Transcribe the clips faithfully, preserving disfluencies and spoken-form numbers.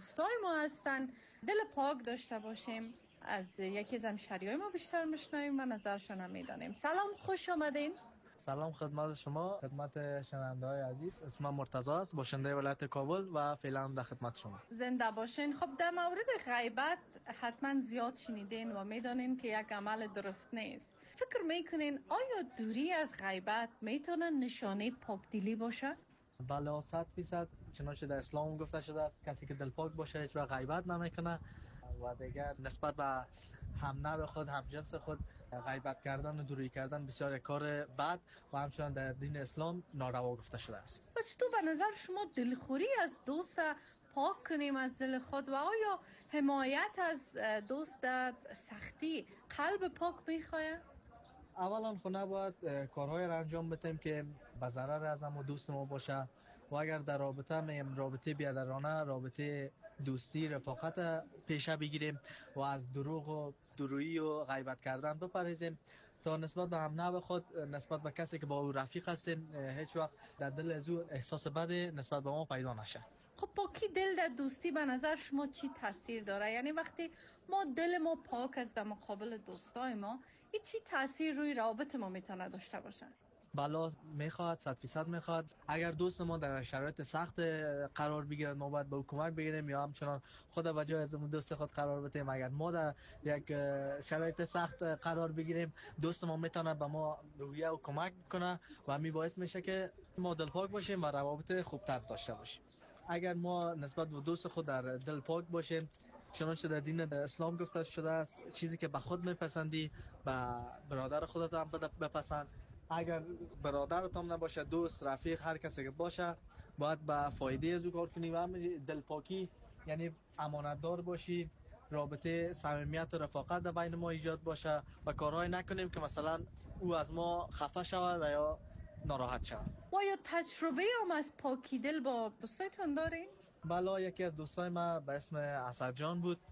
دوستای ما هستن. دل پاک داشته باشیم. از یکی از همشهریای ما بیشتر میشنویم و نظرشون هم میدانیم. سلام، خوش آمدین. سلام خدمت شما، خدمت شنونده‌های عزیز. اسمم مرتضی است، باشنده ولایت کابل و فعلا در خدمت شما. زنده باشین. خب در مورد غیبت حتما زیاد شنیدین و میدانین که یک عمل درست نیست. فکر میکنین آیا دوری از غیبت میتونه نشانه پاکدلی باشه؟ بله، صد فیصد. چنانچه در اسلام گفته شده است کسی که دلپاک باشه هیچ وقت غیبت نمیکنه و دیگر نسبت به همنوع خود، همجنس خود غیبت کردن و دوری کردن بسیار کار بد و همچنان در دین اسلام ناروا گفته شده است. پس تو به نظر شما دلخوری از دوست پاک کنیم از دل خود و آیا حمایت از دوست سختی قلب پاک میخواه؟ اولا خو نباید کارهای را انجام بدیم که به ضرر از هم دوست ما باشه و اگر در رابطه میم رابطه بیادرانه، رابطه دوستی، رفاقت پیشه بگیریم و از دروغ و درویی و غیبت کردن بپرهیزیم تا نسبت به هم نوع خود، نسبت به کسی که با او رفیق هستیم هیچ وقت در دل از او احساس بد نسبت به ما پیدا نشه. خب پاکی دل در دوستی به نظر شما چی تاثیر داره؟ یعنی وقتی ما دل ما پاک است در مقابل دوستای ما، این چی تاثیر روی روابط ما میتونه داشته باشه؟ بلا میخواد، صد فیصد میخواد. اگر دوست ما در شرایط سخت قرار بگیرد ما باید به او کمک بگیریم یا همچنان خود به جای از دوست خود قرار بدیم. اگر ما در یک شرایط سخت قرار بگیریم دوست ما میتونه به ما رویه و کمک کنه و همین باعث میشه که ما دلپاک باشیم و روابط خوبتر داشته باشیم. اگر ما نسبت به دوست خود در دل پاک باشیم، چنانچه در دین اسلام گفته شده است چیزی که به خود میپسندی به برادر خودت هم بپسند. اگر برادرت هم نباشه، دوست، رفیق، هر کسی که باشه باید به فایده از او کار کنی و هم دلپاکی یعنی امانتدار باشی، رابطه صمیمیت و رفاقت در بین ما ایجاد باشه و کارهای نکنیم که مثلا او از ما خفه شود و یا ناراحت شود. و یا تجربه هم از پاکی دل با دوستایتون دارین؟ بله، یکی از دوستای ما به اسم اسدجان بود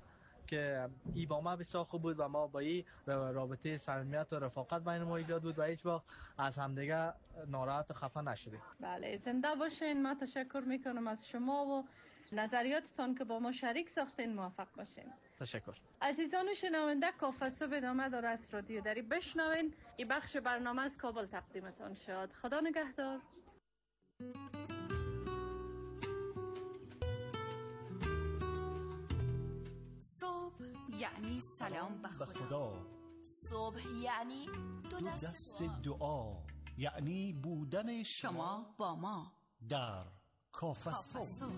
که ای با ما بسیار خوب بود و ما با ای رابطه صمیمیت و رفاقت بین ما ایجاد بود و هیچ وقت از همدیگه ناراحت و خفه نشدیم. بله، زنده باشین. من تشکر میکنم از شما و نظریاتتان که با ما شریک ساختین. موفق باشین. تشکر. عزیزان شنونده، کافه صبح ادامه داره از رادیو دری. بشنوین. این بخش برنامه از کابل تقدیمتان شد. خدا نگهدار. صبح یعنی سلام به خدا. صبح یعنی دو دست, دست دعا. یعنی بودن شما با ما در کافه صبح.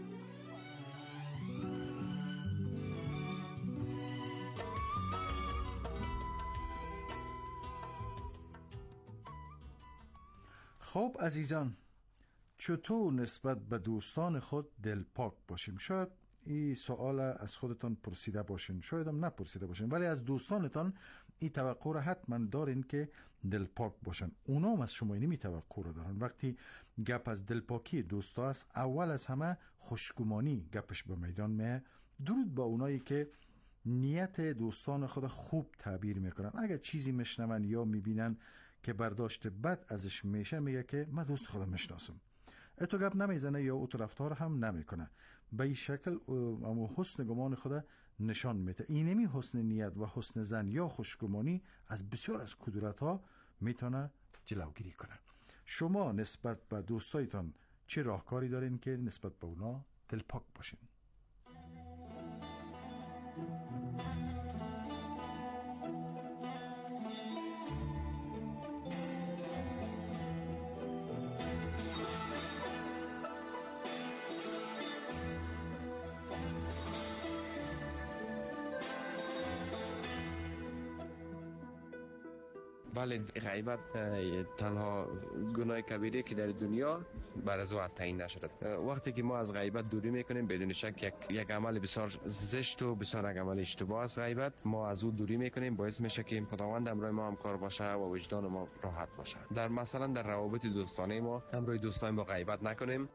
خب عزیزان، چطور نسبت به دوستان خود دلپاک باشیم؟ شاید این سوال از خودتان پرسیده باشین، شاید هم نپرسیده باشین، ولی از دوستانتان این توقع را حتما دارین که دلپاک باشن. اونا هم از شما اینی توقع را دارن. وقتی گپ از دلپاکی دوستا است، اول از همه خوشگمانی گپش به میدان میه. درود با اونایی که نیت دوستان خود خوب تعبیر میکنن. اگر چیزی میشنون یا میبینن که برداشت بد ازش میشه، میگه که من دوست خودم میشناسم. اتو گپ نمیزنه یا اتو رفتار هم نمیکنه. به این شکل اما حسن گمان خود نشان میده. اینمی حسن نیت و حسن زن یا خوشگمانی از بسیار از کدورت ها میتونه جلوگیری کنه. شما نسبت به دوستایتان چه راهکاری دارین که نسبت به اونا دلپاک باشین؟ بله، غیبت تنها گناه کبیره که در دنیا بر از او تعیین نشده. وقتی که ما از غیبت دوری میکنیم بدون شک یک, یک عمل بسیار زشت و بسیار یک عمل اشتباه است. غیبت ما از او دوری میکنیم، باعث میشه که خداوند امروی ما همکار باشه و وجدان ما راحت باشه. در مثلا در روابط دوستانه ما امروی دوستان با غیبت نکنیم.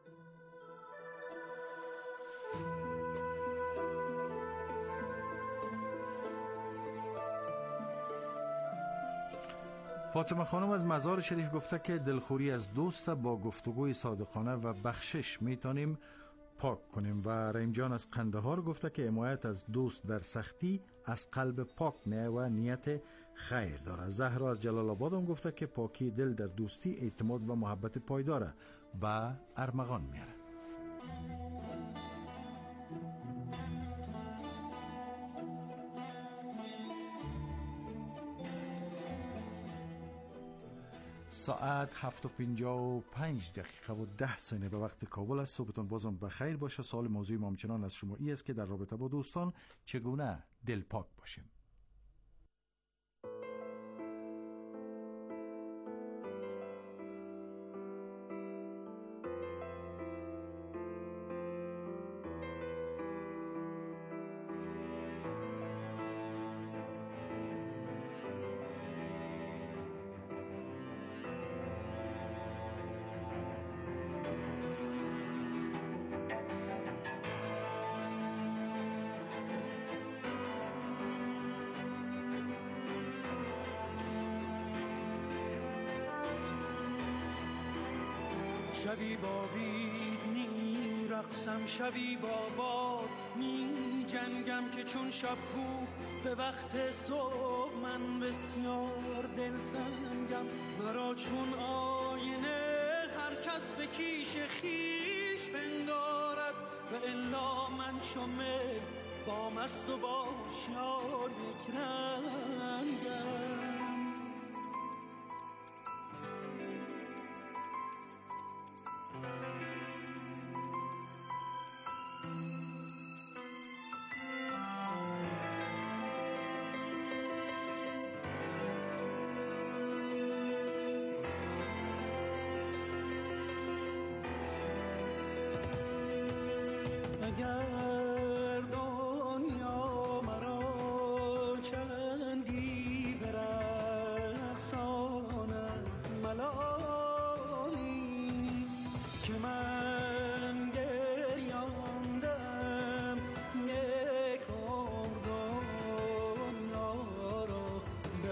فاطمه خانم از مزار شریف گفته که دلخوری از دوست با گفتگوی صادقانه و بخشش میتونیم پاک کنیم. و رحیم جان از قندهار گفته که حمایت از دوست در سختی از قلب پاک میه و نیت خیر داره. زهرا از جلال آباد هم گفته که پاکی دل در دوستی اعتماد و محبت پایداره و ارمغان میاره. ساعت هفت و پنجاه و پنج دقیقه و ده ثانیه به وقت کابل است. صبحتون بازم بخیر باشه. سوال موضوع ما همچنان از شما ای است که در رابطه با دوستان چگونه دلپاک باشیم. شبی با بید می رقصم، شبی با باد می جنگم که چون شب بود به وقت صبح من بسیار دلتنگم. برا چون آینه هر کس به کیش خیش بنگارد و الا من شمه با مست و با شیار یک رنگم. اگر دنیا مرا چندی برقصاند ملالی نیست که من گریاندم یک عمر دنیا را به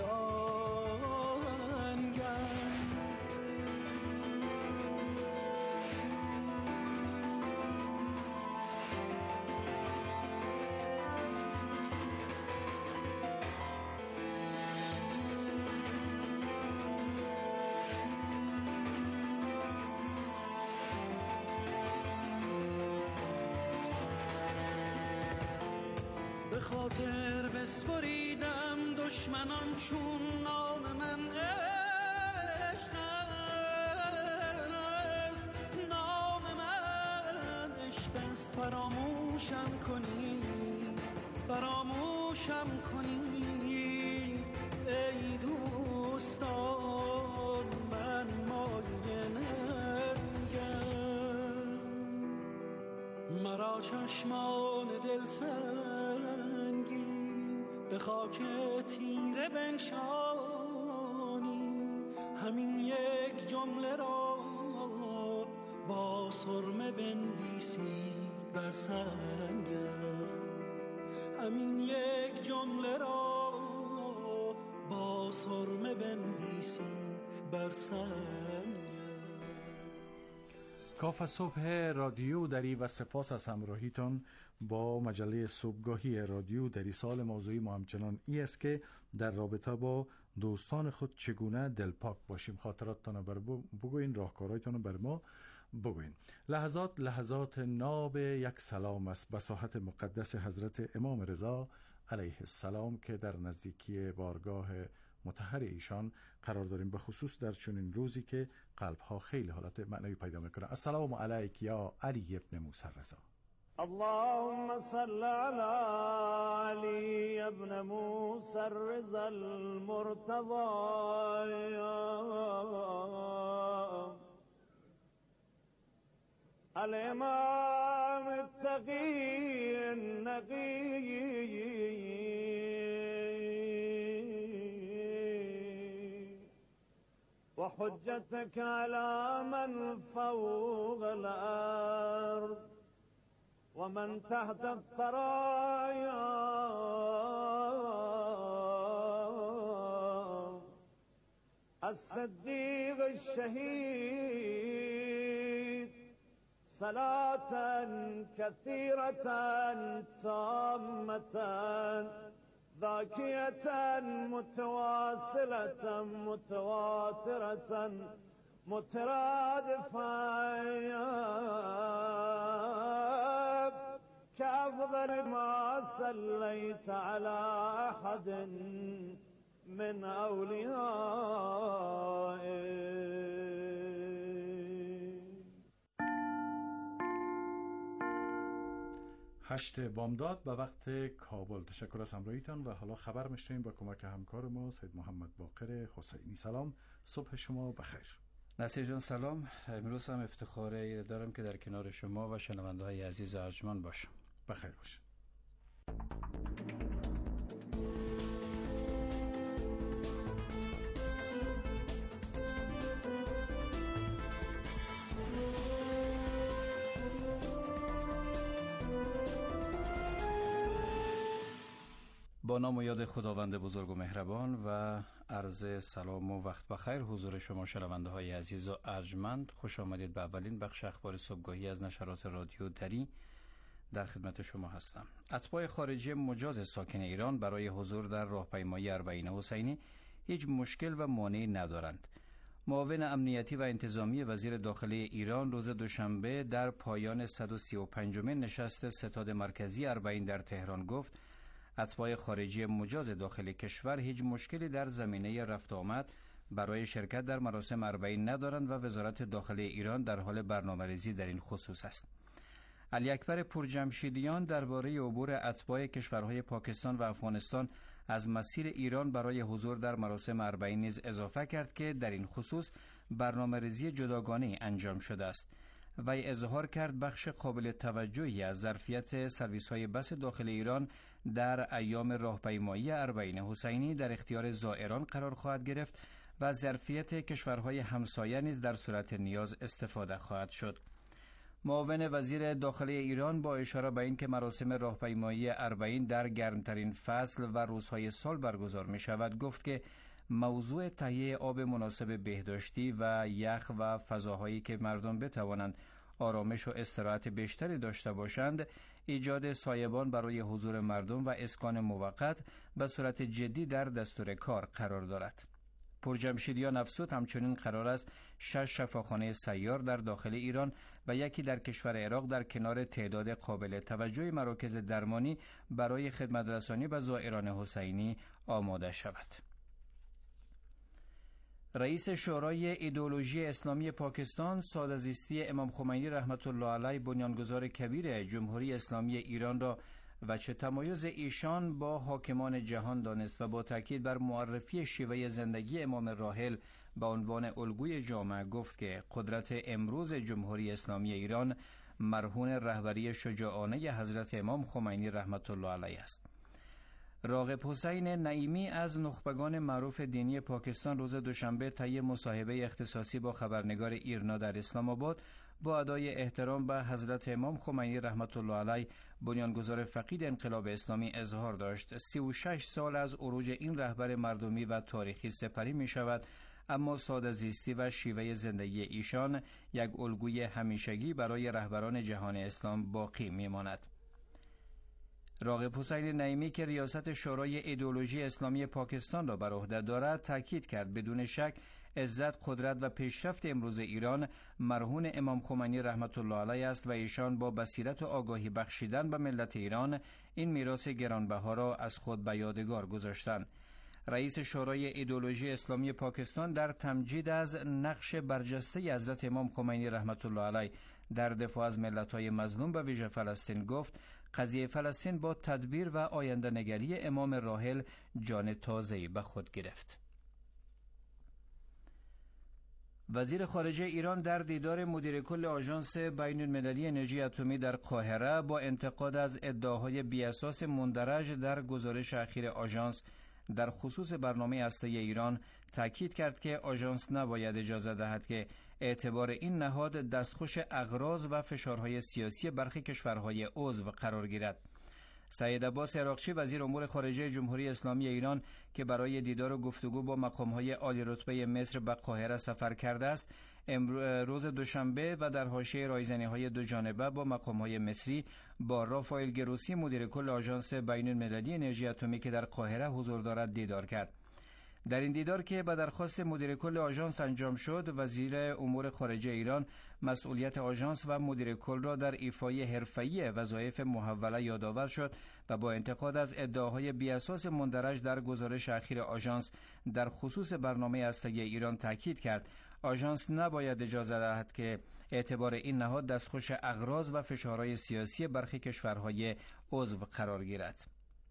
آهنگم. به خاطر بسپریدم دشمنان چون نام من عشق است، نام من عشق است. فراموشم کنی، فراموشم کنی ای دوستان، من مایه ننگم. مرا چشمان دل سنگی به خاک تیره بنشانی، همین یک جمله را با سرمه بنویسی بر سنگم. همین یک جمله را با سرمه بنویسی بر سنگم. کاف صبح رادیو دری و سپاس از همراهیتان با مجله صبحگاهی رادیو دری. سال موضوعی ما همچنان ای است که در رابطه با دوستان خود چگونه دلپاک باشیم. خاطراتتان بر بگوین، راهکارهایتان بر ما بگوین. لحظات لحظات ناب یک سلام است به ساحت مقدس حضرت امام رضا علیه السلام که در نزدیکی بارگاه مطهر ایشان قرار داریم، به خصوص در چنین روزی که قلب‌ها خیلی حالت معنوی پیدا میکنه. السلام علیک یا علی ابن موسی رضا. اللهم صل على علي ابن موسى الرضا المرتضى الامام التقي النقي وحجتك على من فوق الأرض ومن تحت الثرايا الصديق الشهيد صلاة كثيرة تامة ذاكية متواصلة متواترة مترادفة كأفضل ما صليت على أحد من أوليائك. هشت بامداد به وقت کابل. تشکر از همراهیتان و حالا خبر میشنویم با کمک همکار ما سید محمد باقر حسینی. سلام، صبح شما بخیر. نصیر جان سلام. امروز هم افتخار دارم که در کنار شما و شنونده های عزیز و ارجمند باشم. بخیر باشید. با نام و یاد خداوند بزرگ و مهربان و عرض سلام و وقت بخیر حضور شما شنونده های عزیز و ارجمند. خوش آمدید به اولین بخش اخبار صبحگاهی از نشرات رادیو دری. در خدمت شما هستم. اتباع خارجی مجاز ساکن ایران برای حضور در راهپیمایی اربعین حسینی هیچ مشکل و مانعی ندارند. معاون امنیتی و انتظامی وزیر داخلی ایران روز دوشنبه در پایان صد و سی و پنجمین نشست ستاد مرکزی اربعین در تهران گفت اتباع خارجی مجاز داخل کشور هیچ مشکلی در زمینه رفت آمد برای شرکت در مراسم اربعین ندارند و وزارت داخلی ایران در حال برنامه‌ریزی در این خصوص است. علی اکبر پورجمشیدیان درباره عبور اتباع کشورهای پاکستان و افغانستان از مسیر ایران برای حضور در مراسم اربعین نیز اضافه کرد که در این خصوص برنامه‌ریزی جداگانه انجام شده است. وی اظهار کرد بخش قابل توجهی از ظرفیت سرویس‌های بس داخل ایران در ایام راهپیمایی اربعین حسینی در اختیار زائران قرار خواهد گرفت و ظرفیت کشورهای همسایه نیز در صورت نیاز استفاده خواهد شد. معاون وزیر داخلی ایران با اشاره به اینکه مراسم راهپیمایی اربعین در گرمترین فصل و روزهای سال برگزار می شود گفت که موضوع تهیه آب مناسب بهداشتی و یخ و فضاهایی که مردم بتوانند آرامش و استراحت بیشتری داشته باشند، ایجاد سایبان برای حضور مردم و اسکان موقت به صورت جدی در دستور کار قرار دارد. پورجمشیدیان افزود همچنین قرار است شش شفاخانه سیار در داخل ایران و یکی در کشور عراق در کنار تعداد قابل توجه مراکز درمانی برای خدمت رسانی به زائران حسینی آماده شود. رئیس شورای ایدئولوژی اسلامی پاکستان ساده‌زیستی امام خمینی رحمت الله علیه بنیانگذار کبیر جمهوری اسلامی ایران را و چه تمایز ایشان با حاکمان جهان دانست و با تاکید بر معرفی شیوه زندگی امام راحل به عنوان الگوی جامع گفت که قدرت امروز جمهوری اسلامی ایران مرهون رهبری شجاعانه حضرت امام خمینی رحمت الله علیه است. راغب حسین نعیمی از نخبگان معروف دینی پاکستان روز دوشنبه طی مصاحبه اختصاصی با خبرنگار ایرنا در اسلام آباد با ادای احترام به حضرت امام خمینی رحمت الله علیه بنیانگذار فقید انقلاب اسلامی اظهار داشت سی و شش سال از عروج این رهبر مردمی و تاریخی سپری می شود، اما ساده زیستی و شیوه زندگی ایشان یک الگوی همیشگی برای رهبران جهان اسلام باقی می ماند. راغب حسین نعیمی که ریاست شورای ایدئولوژی اسلامی پاکستان را بر عهده دارد تاکید کرد بدون شک عزت، قدرت و پیشرفت امروز ایران مرهون امام خمینی رحمت الله علیه است و ایشان با بصیرت و آگاهی بخشیدن به ملت ایران این میراث گرانبها را از خود به یادگار گذاشتند. رئیس شورای ایدئولوژی اسلامی پاکستان در تمجید از نقش برجسته حضرت امام خمینی رحمت الله علیه در دفاع از ملت‌های مظلوم به ویژه فلسطین گفت قضیه فلسطین با تدبیر و آینده نگری امام راحل جان تازه‌ای به خود گرفت. وزیر خارجه ایران در دیدار مدیر کل آژانس بین المللی انرژی اتمی در قاهره با انتقاد از ادعاهای بی‌اساس مندرج در گزارش اخیر آژانس در خصوص برنامه هسته‌ای ایران تاکید کرد که آژانس نباید اجازه دهد که اعتبار این نهاد دستخوش اغراض و فشارهای سیاسی برخی کشورهای عضو قرار گیرد. سعید عباس عراقچی وزیر امور خارجه جمهوری اسلامی ایران که برای دیدار و گفتگو با مقام‌های عالی رتبه مصر به قاهره سفر کرده است، روز دوشنبه و در حاشیه رایزنی‌های دو جانبه با مقام‌های مصری با رافائل گروسی مدیر کل آژانس بین‌المللی انرژی اتمی که در قاهره حضور دارد دیدار کرد. در این دیدار که به درخواست مدیر کل آژانس انجام شد، وزیر امور خارجه ایران مسئولیت آژانس و مدیر کل را در ایفای حرفه‌ای وظایف محوله یادآور شد و با انتقاد از ادعاهای بی‌اساس مندرج در گزارش اخیر آژانس در خصوص برنامه هسته‌ای ایران تاکید کرد آژانس نباید اجازه دهد که اعتبار این نهاد دستخوش اغراض و فشارهای سیاسی برخی کشورهای عضو قرار گیرد.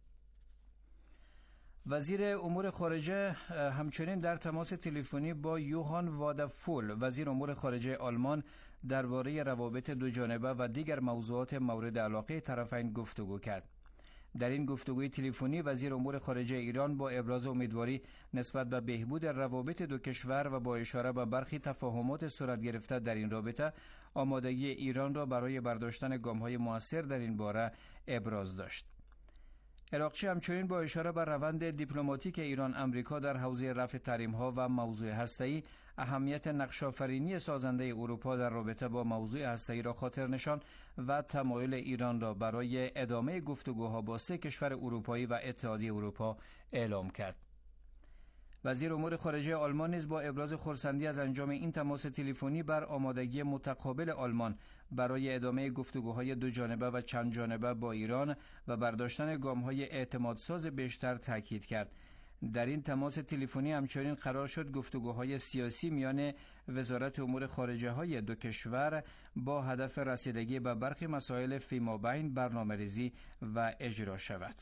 وزیر امور خارجه همچنین در تماس تلفنی با یوهان وادافول وزیر امور خارجه آلمان درباره روابط دو جانبه و دیگر موضوعات مورد علاقه طرفین گفتگو کرد. در این گفتگوی تلفنی وزیر امور خارجه ایران با ابراز امیدواری نسبت به بهبود روابط دو کشور و با اشاره به برخی تفاهمات صورت گرفته در این رابطه آمادگی ایران را برای برداشتن گام‌های مؤثر در این باره ابراز داشت. عراقچی همچنین با اشاره بر روند دیپلماتیک ایران امریکا در حوزه رفع تحریم‌ها و موضوع هسته‌ای اهمیت نقش‌آفرینی سازنده اروپا در رابطه با موضوع هسته‌ای را خاطر نشان و تمایل ایران را برای ادامه گفتگوها با سه کشور اروپایی و اتحادیه اروپا اعلام کرد. وزیر امور خارجه آلمان نیز با ابراز خرسندی از انجام این تماس تلفنی بر آمادگی متقابل آلمان برای ادامه گفتگوهای دو جانبه و چند جانبه با ایران و برداشتن گام‌های اعتمادساز بیشتر تاکید کرد. در این تماس تلفنی همچنین قرار شد گفتگوهای سیاسی میان وزارت امور خارجه های دو کشور با هدف رسیدگی به برخی مسائل فیمابین برنامه‌ریزی و اجرا شود.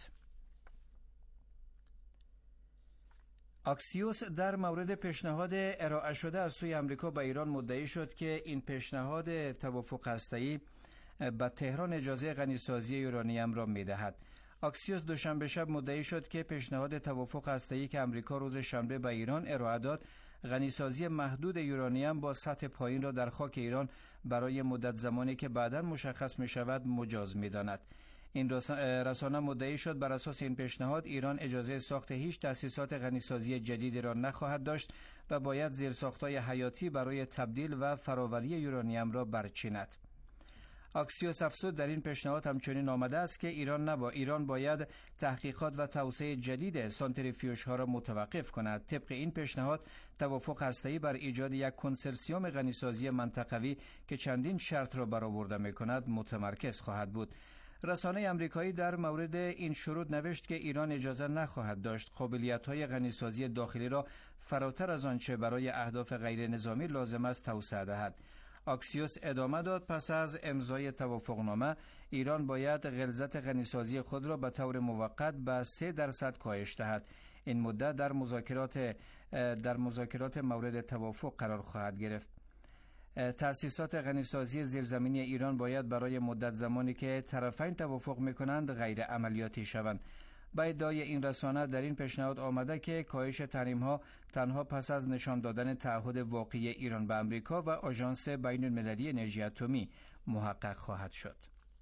اکسیوس در مورد پیشنهاد ارائه شده از سوی امریکا به ایران مدعی شد که این پیشنهاد توافق هسته‌ای به تهران اجازه غنیسازی یورانیم را می‌دهد. اکسیوس دوشنبه شب مدعی شد که پیشنهاد توافق هسته‌ای که امریکا روز شنبه به ایران ارائه داد، غنیسازی محدود یورانیم با سطح پایین را در خاک ایران برای مدت زمانی که بعداً مشخص می‌شود مجاز می‌داند. این رسانه مدعی شد بر اساس این پیشنهاد ایران اجازه ساخت هیچ تأسیسات غنیسازی جدیدی را نخواهد داشت و باید زیرساخت‌های حیاتی برای تبدیل و فراوری یورانیم را برچیند. اکسیوس افزود در این پیشنهاد همچنین آمده است که ایران نبا ایران باید تحقیقات و توسعه جدید سانتریفیوژها را متوقف کند. طبق این پیشنهاد توافق هسته‌ای بر ایجاد یک کنسرسیوم غنیسازی منطقوی که چندین شرط را برآورده می‌کند متمرکز خواهد بود. رسانه آمریکایی در مورد این شروط نوشت که ایران اجازه نخواهد داشت قابلیت‌های غنیسازی داخلی را فراتر از آنچه برای اهداف غیر نظامی لازم است توسعه دهد. اکسیوس ادامه داد پس از امضای توافقنامه ایران باید غلظت غنیسازی خود را به طور موقت به سه درصد کاهش دهد. این مدت در مذاکرات در مذاکرات مورد توافق قرار خواهد گرفت. تأسیسات غنیسازی زیرزمینی ایران باید برای مدت زمانی که طرفین توافق می‌کنند غیر عملیاتی شوند. با ادعای این رسانه در این پیشنهاد آمده که کاهش تحریم‌ها تنها پس از نشان دادن تعهد واقعی ایران به آمریکا و آژانس بین‌المللی انرژی اتمی محقق خواهد شد.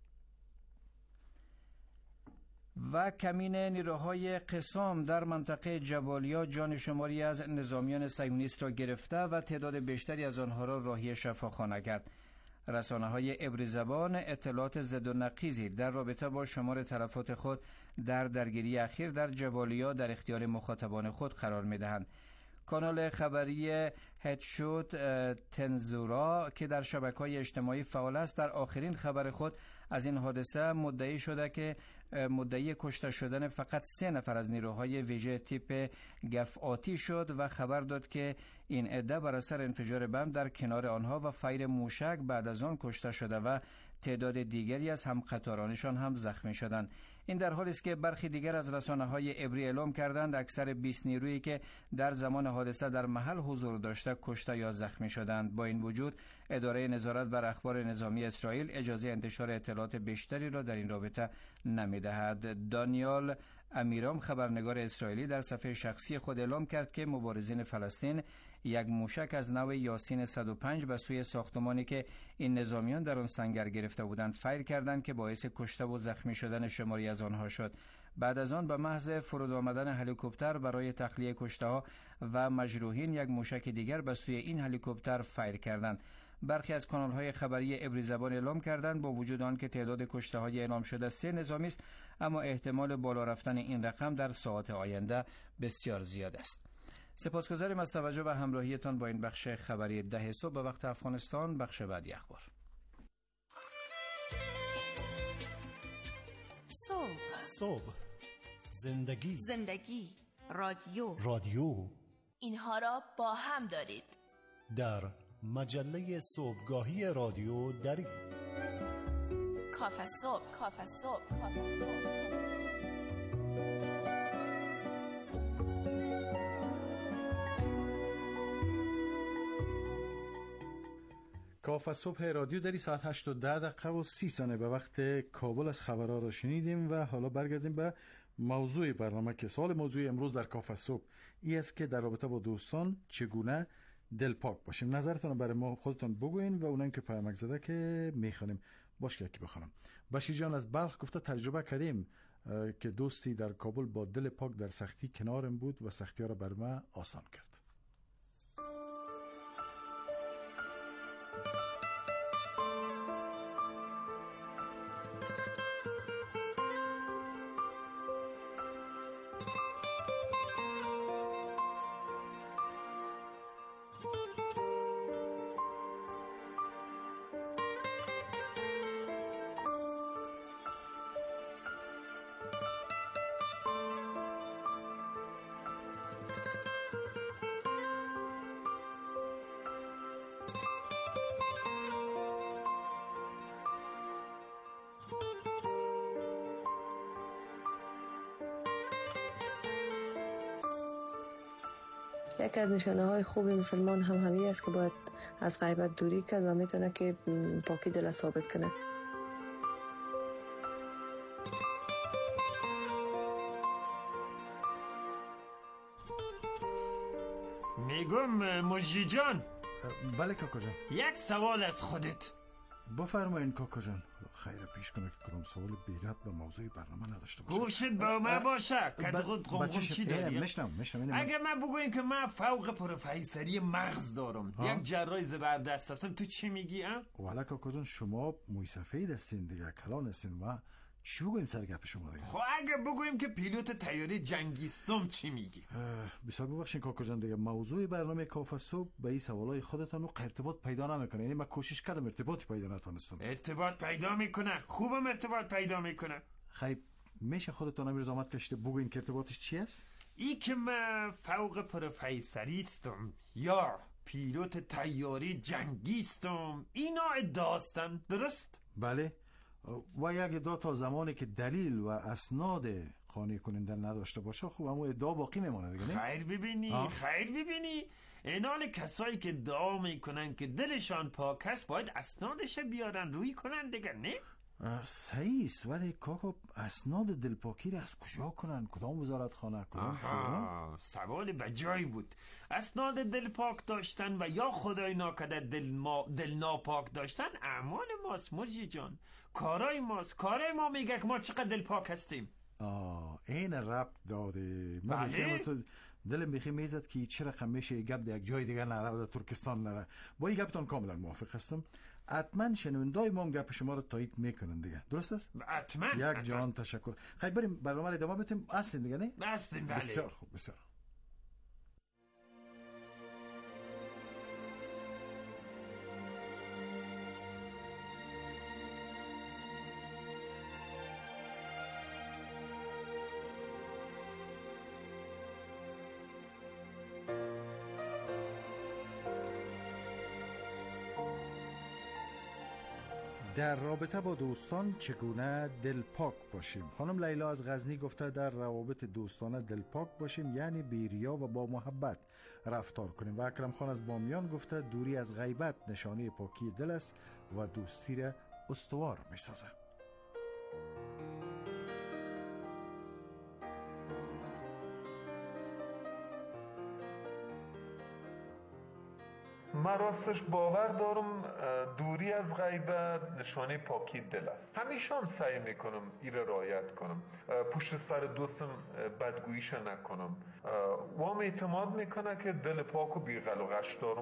و کمین نیروهای قسام در منطقه جبالیا جان شماری از نظامیان صهیونیست را گرفته و تعداد بیشتری از آنها را راهی شفاخانه کرد. رسانه‌های عبری زبان اطلاعات ضد و نقیضی در رابطه با شمار تلفات خود در درگیری اخیر در جبالیا در اختیار مخاطبان خود قرار می‌دهند. کانال خبری هدشوت تنزورا که در شبکه‌های اجتماعی فعال است در آخرین خبر خود از این حادثه مدعی شده که مدعی کشته شدن فقط سه نفر از نیروهای ویژه تیپ گفعاتی شد و خبر داد که این عده بر اثر انفجار بم در کنار آنها و فیر موشک بعد از آن کشته شده و تعداد دیگری از همقطارانشان هم زخمی شدند. این در حالی است که برخی دیگر از رسانه‌های عبری اعلام کردند اکثر بیست نیرویی که در زمان حادثه در محل حضور داشته کشته یا زخمی شدند. با این وجود اداره نظارت بر اخبار نظامی اسرائیل اجازه انتشار اطلاعات بیشتری را در این رابطه نمی‌دهد. دانیال امیرام خبرنگار اسرائیلی در صفحه شخصی خود اعلام کرد که مبارزین فلسطین یک موشک از نوع یاسین صد و پنج به سوی ساختمانی که این نظامیان در آن سنگر گرفته بودند فیر کردند که باعث کشته و زخمی شدن شماری از آنها شد. بعد از آن به محض فرود آمدن هلیکوپتر برای تخلیه کشته‌ها و مجروحین یک موشک دیگر به سوی این هلیکوپتر فیر کردند. برخی از کانال‌های خبری عبری زبان اعلام کردند با وجود آن که تعداد کشته‌های اعلام شده سه نظامی است، اما احتمال بالا رفتن این رقم در ساعات آینده بسیار زیاد است. سپاسگزاریم از توجه و همراهیتان با این بخش خبری ده صبح به وقت افغانستان. بخش بعدی اخبار. صبح صبح زندگی زندگی رادیو رادیو اینها را با هم دارید در مجله صبحگاهی رادیو دری کافه صبح کافه صبح کافه صبح کافه صبح رادیو دری ساعت هشت و ده دقیقه و سی ثانیه به وقت کابل از خبرها را شنیدیم و حالا برگردیم به موضوع برنامه که سوال موضوع امروز در کافه صبح ای است که در رابطه با دوستان چگونه دلپاک باشیم. نظرتون برای ما خودتون بگوین و اونایی که پیامک زده که میخوانیم باش که یکی بخونم. بشیر جان از بلخ گفته تجربه کردیم که دوستی در کابل با دل پاک در سختی کنارم بود و سختی ها را بر ما آسان کرد. یکی از نشانه های خوب مسلمان هم همین است که باید از غیبت دوری کرد و میتونه که پاکی دل ثابت کنه. میگم مجری جان. بله کاکا جان. یک سوال از خودت. بفرمایین کاکا جان. خیر پیش کنه که کدام سوال بی ربط به موضوع برنامه نداشته باشه. گوشت با ما باشه. کدقود قمقم چی داری؟ مشنم مشنم. اگه من بگویم که من فوق پروفسوری مغز دارم، یک جراح زبردست هستم، تو چی میگی ام؟ والا کاکا جان شما موسفید هستین دیگه، کلان هستین و چی بگویم سر گپ شما دیگه؟ خب اگه بگویم که پیلوت طیاره جنگیستم چی میگی؟ بسیار ببخشید کاکا جان دیگه، موضوع برنامه کافه صبح به این سوالای خودتون رو ارتباط پیدا نمیکنه. یعنی من کوشش کردم ارتباطی پیدا نتونستم. ارتباط پیدا میکنه، خوبم ارتباط پیدا میکنه. خیلی میشه خودتون امیر زحمت کشیده بگوین که ارتباطش چی است؟ ای که من فوق پروفسوریستم یا پیلوت طیاره جنگیستم اینا ادعاستن، درست؟ بله. و یک ادعا تا زمانی که دلیل و اسناد قانع کننده نداشته باشه خب اما ادعا باقی میمونه دیگه نه؟ خیر ببینی آه. خیر ببینی اینال کسایی که ادعا میکنن که دلشان پاک است باید اسنادش بیارن روی کنن دیگه نه؟ صحیح است، ولی کاکا اسناد دلپاکی را از کجا کنن؟ کدام وزارت خانه؟ کدام شورا؟ سوال بجایی بود. اسناد دلپاک داشتن و یا خدای ناکرده دل, ما دل ناپاک داشتن اعمال ماست مجی جان، کارای ماست. کارای ما میگه که ما چقدر دلپاک هستیم. آه این ربط داده. بله؟ دلم بخی میزد که چه رقم میشه گپ در یک جای دیگر نره در ترکستان نره. با این گپتان کاملا موافق هستم. حتما شنوندای ما هم گپ شما رو تایید میکنن دیگه، درست است؟ حتما. یک جان تشکر. خیلی بریم برنامه رو ادامه بدیم. هستین دیگه نه؟ هستین. بله بسیار خوب بسیار. در رابطه با دوستان چگونه دلپاک باشیم؟ خانم لیلا از غزنی گفته در روابط دوستانه دلپاک باشیم یعنی بی‌ریا و با محبت رفتار کنیم. و اکرم خان از بامیان گفته دوری از غیبت نشانه پاکی دل است و دوستی را استوار می سازه. من راستش باور دارم دوری از غیبت نشانه پاکی دل است. همیشه هم سعی میکنم این را رعایت کنم، پشت سر دوستم بدگوییش نکنم و هم اعتماد میکنه که دل پاک و بی‌غل و غش دارم.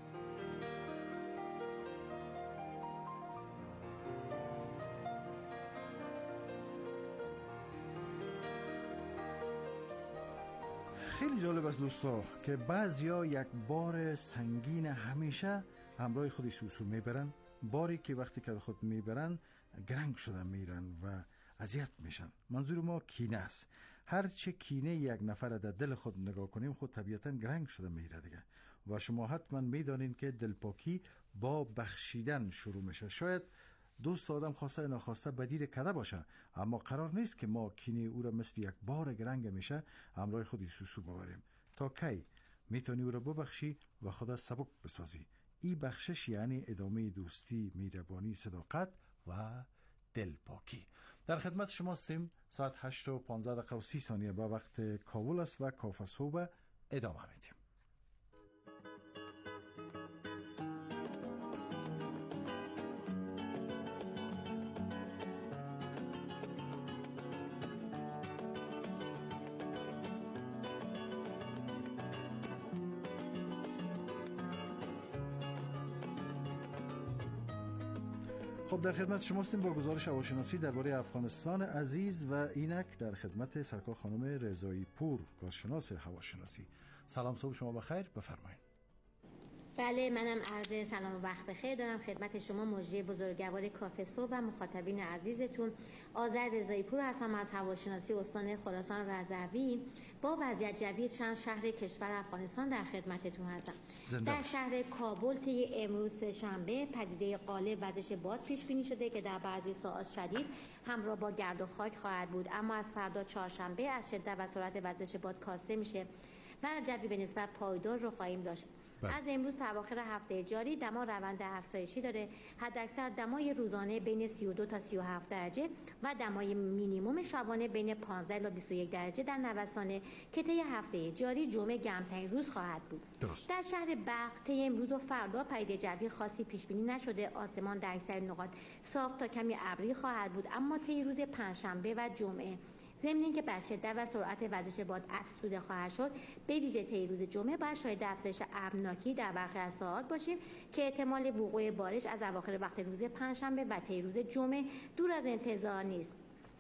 خیلی جالب است دوستا که بعضیا یک بار سنگین همیشه همراه خودی سوسو میبرن، باری که وقتی که خود میبرن گرنگ شدن میرن و اذیت میشن. منظور ما کینه است. هر چه کینه یک نفر در دل خود نگاه کنیم خود طبیعتا گرنگ شده میره دیگه. و شما حتما میدانین که دلپاکی با بخشیدن شروع میشه. شاید دوست آدم خواسته ناخواسته بدیر کده باشه، اما قرار نیست که ما کینه او را مثل یک بار گرنگ میشه همراه خودی سوسو ببریم. تا کی میتونی او را ببخشی و خدا سبک بسازی؟ این بخشش یعنی ادامه دوستی، مهربانی، صداقت و دلپاکی. در خدمت شما هستیم. ساعت هشت و پانزده دقیقه و سی ثانیه به وقت کابل است و کافه صبح ادامه میدیم. خب در خدمت شما هستیم با گزارش هواشناسی درباره افغانستان عزیز و اینک در خدمت سرکار خانم رضایی پور، کارشناس هواشناسی. سلام، صبح شما بخیر، بفرمایید. بله، منم عرض سلام و وقت بخیر دارم خدمت شما مجری بزرگوار کافه صبح و مخاطبین عزیزتون. آذر رضایی پور هستم از هواشناسی استان خراسان رضوی. با وضعیت جوی چند شهر کشور افغانستان در خدمتتون هستم. در شهر کابل طی امروز شنبه پدیده غالب وزش باد پیش بینی شده که در بعضی ساعات شدید همراه با گرد و خاک خواهد بود، اما از فردا چهارشنبه از شدت و سرعت وزش باد کاسته میشه و جوی به نسبت پایدار رو خواهیم داشت. بله. از امروز تا اواخر هفته جاری دما روند افزایشی داره. حداکثر دمای روزانه بین سی و دو تا سی و هفت درجه و دمای مینیمم شبانه بین پانزده تا بیست و یک درجه در نوسانه که طی هفته جاری جمعه گرمترین روز خواهد بود. درست. در شهر بلخ طی امروز و فردا پدیده جوی خاصی پیش بینی نشده. آسمان در اکثر نقاط صاف تا کمی ابری خواهد بود، اما طی روز پنجشنبه و جمعه ضمن اینکه بر شدت و سرعت وزش باد افزوده خواهد شد، به ویژه طی روز جمعه باید شاهد افزایش ابرناکی در برخی از ساعات باشیم که احتمال وقوع بارش از اواخر وقت روز پنجشنبه و طی روز جمعه دور از انتظار نیست.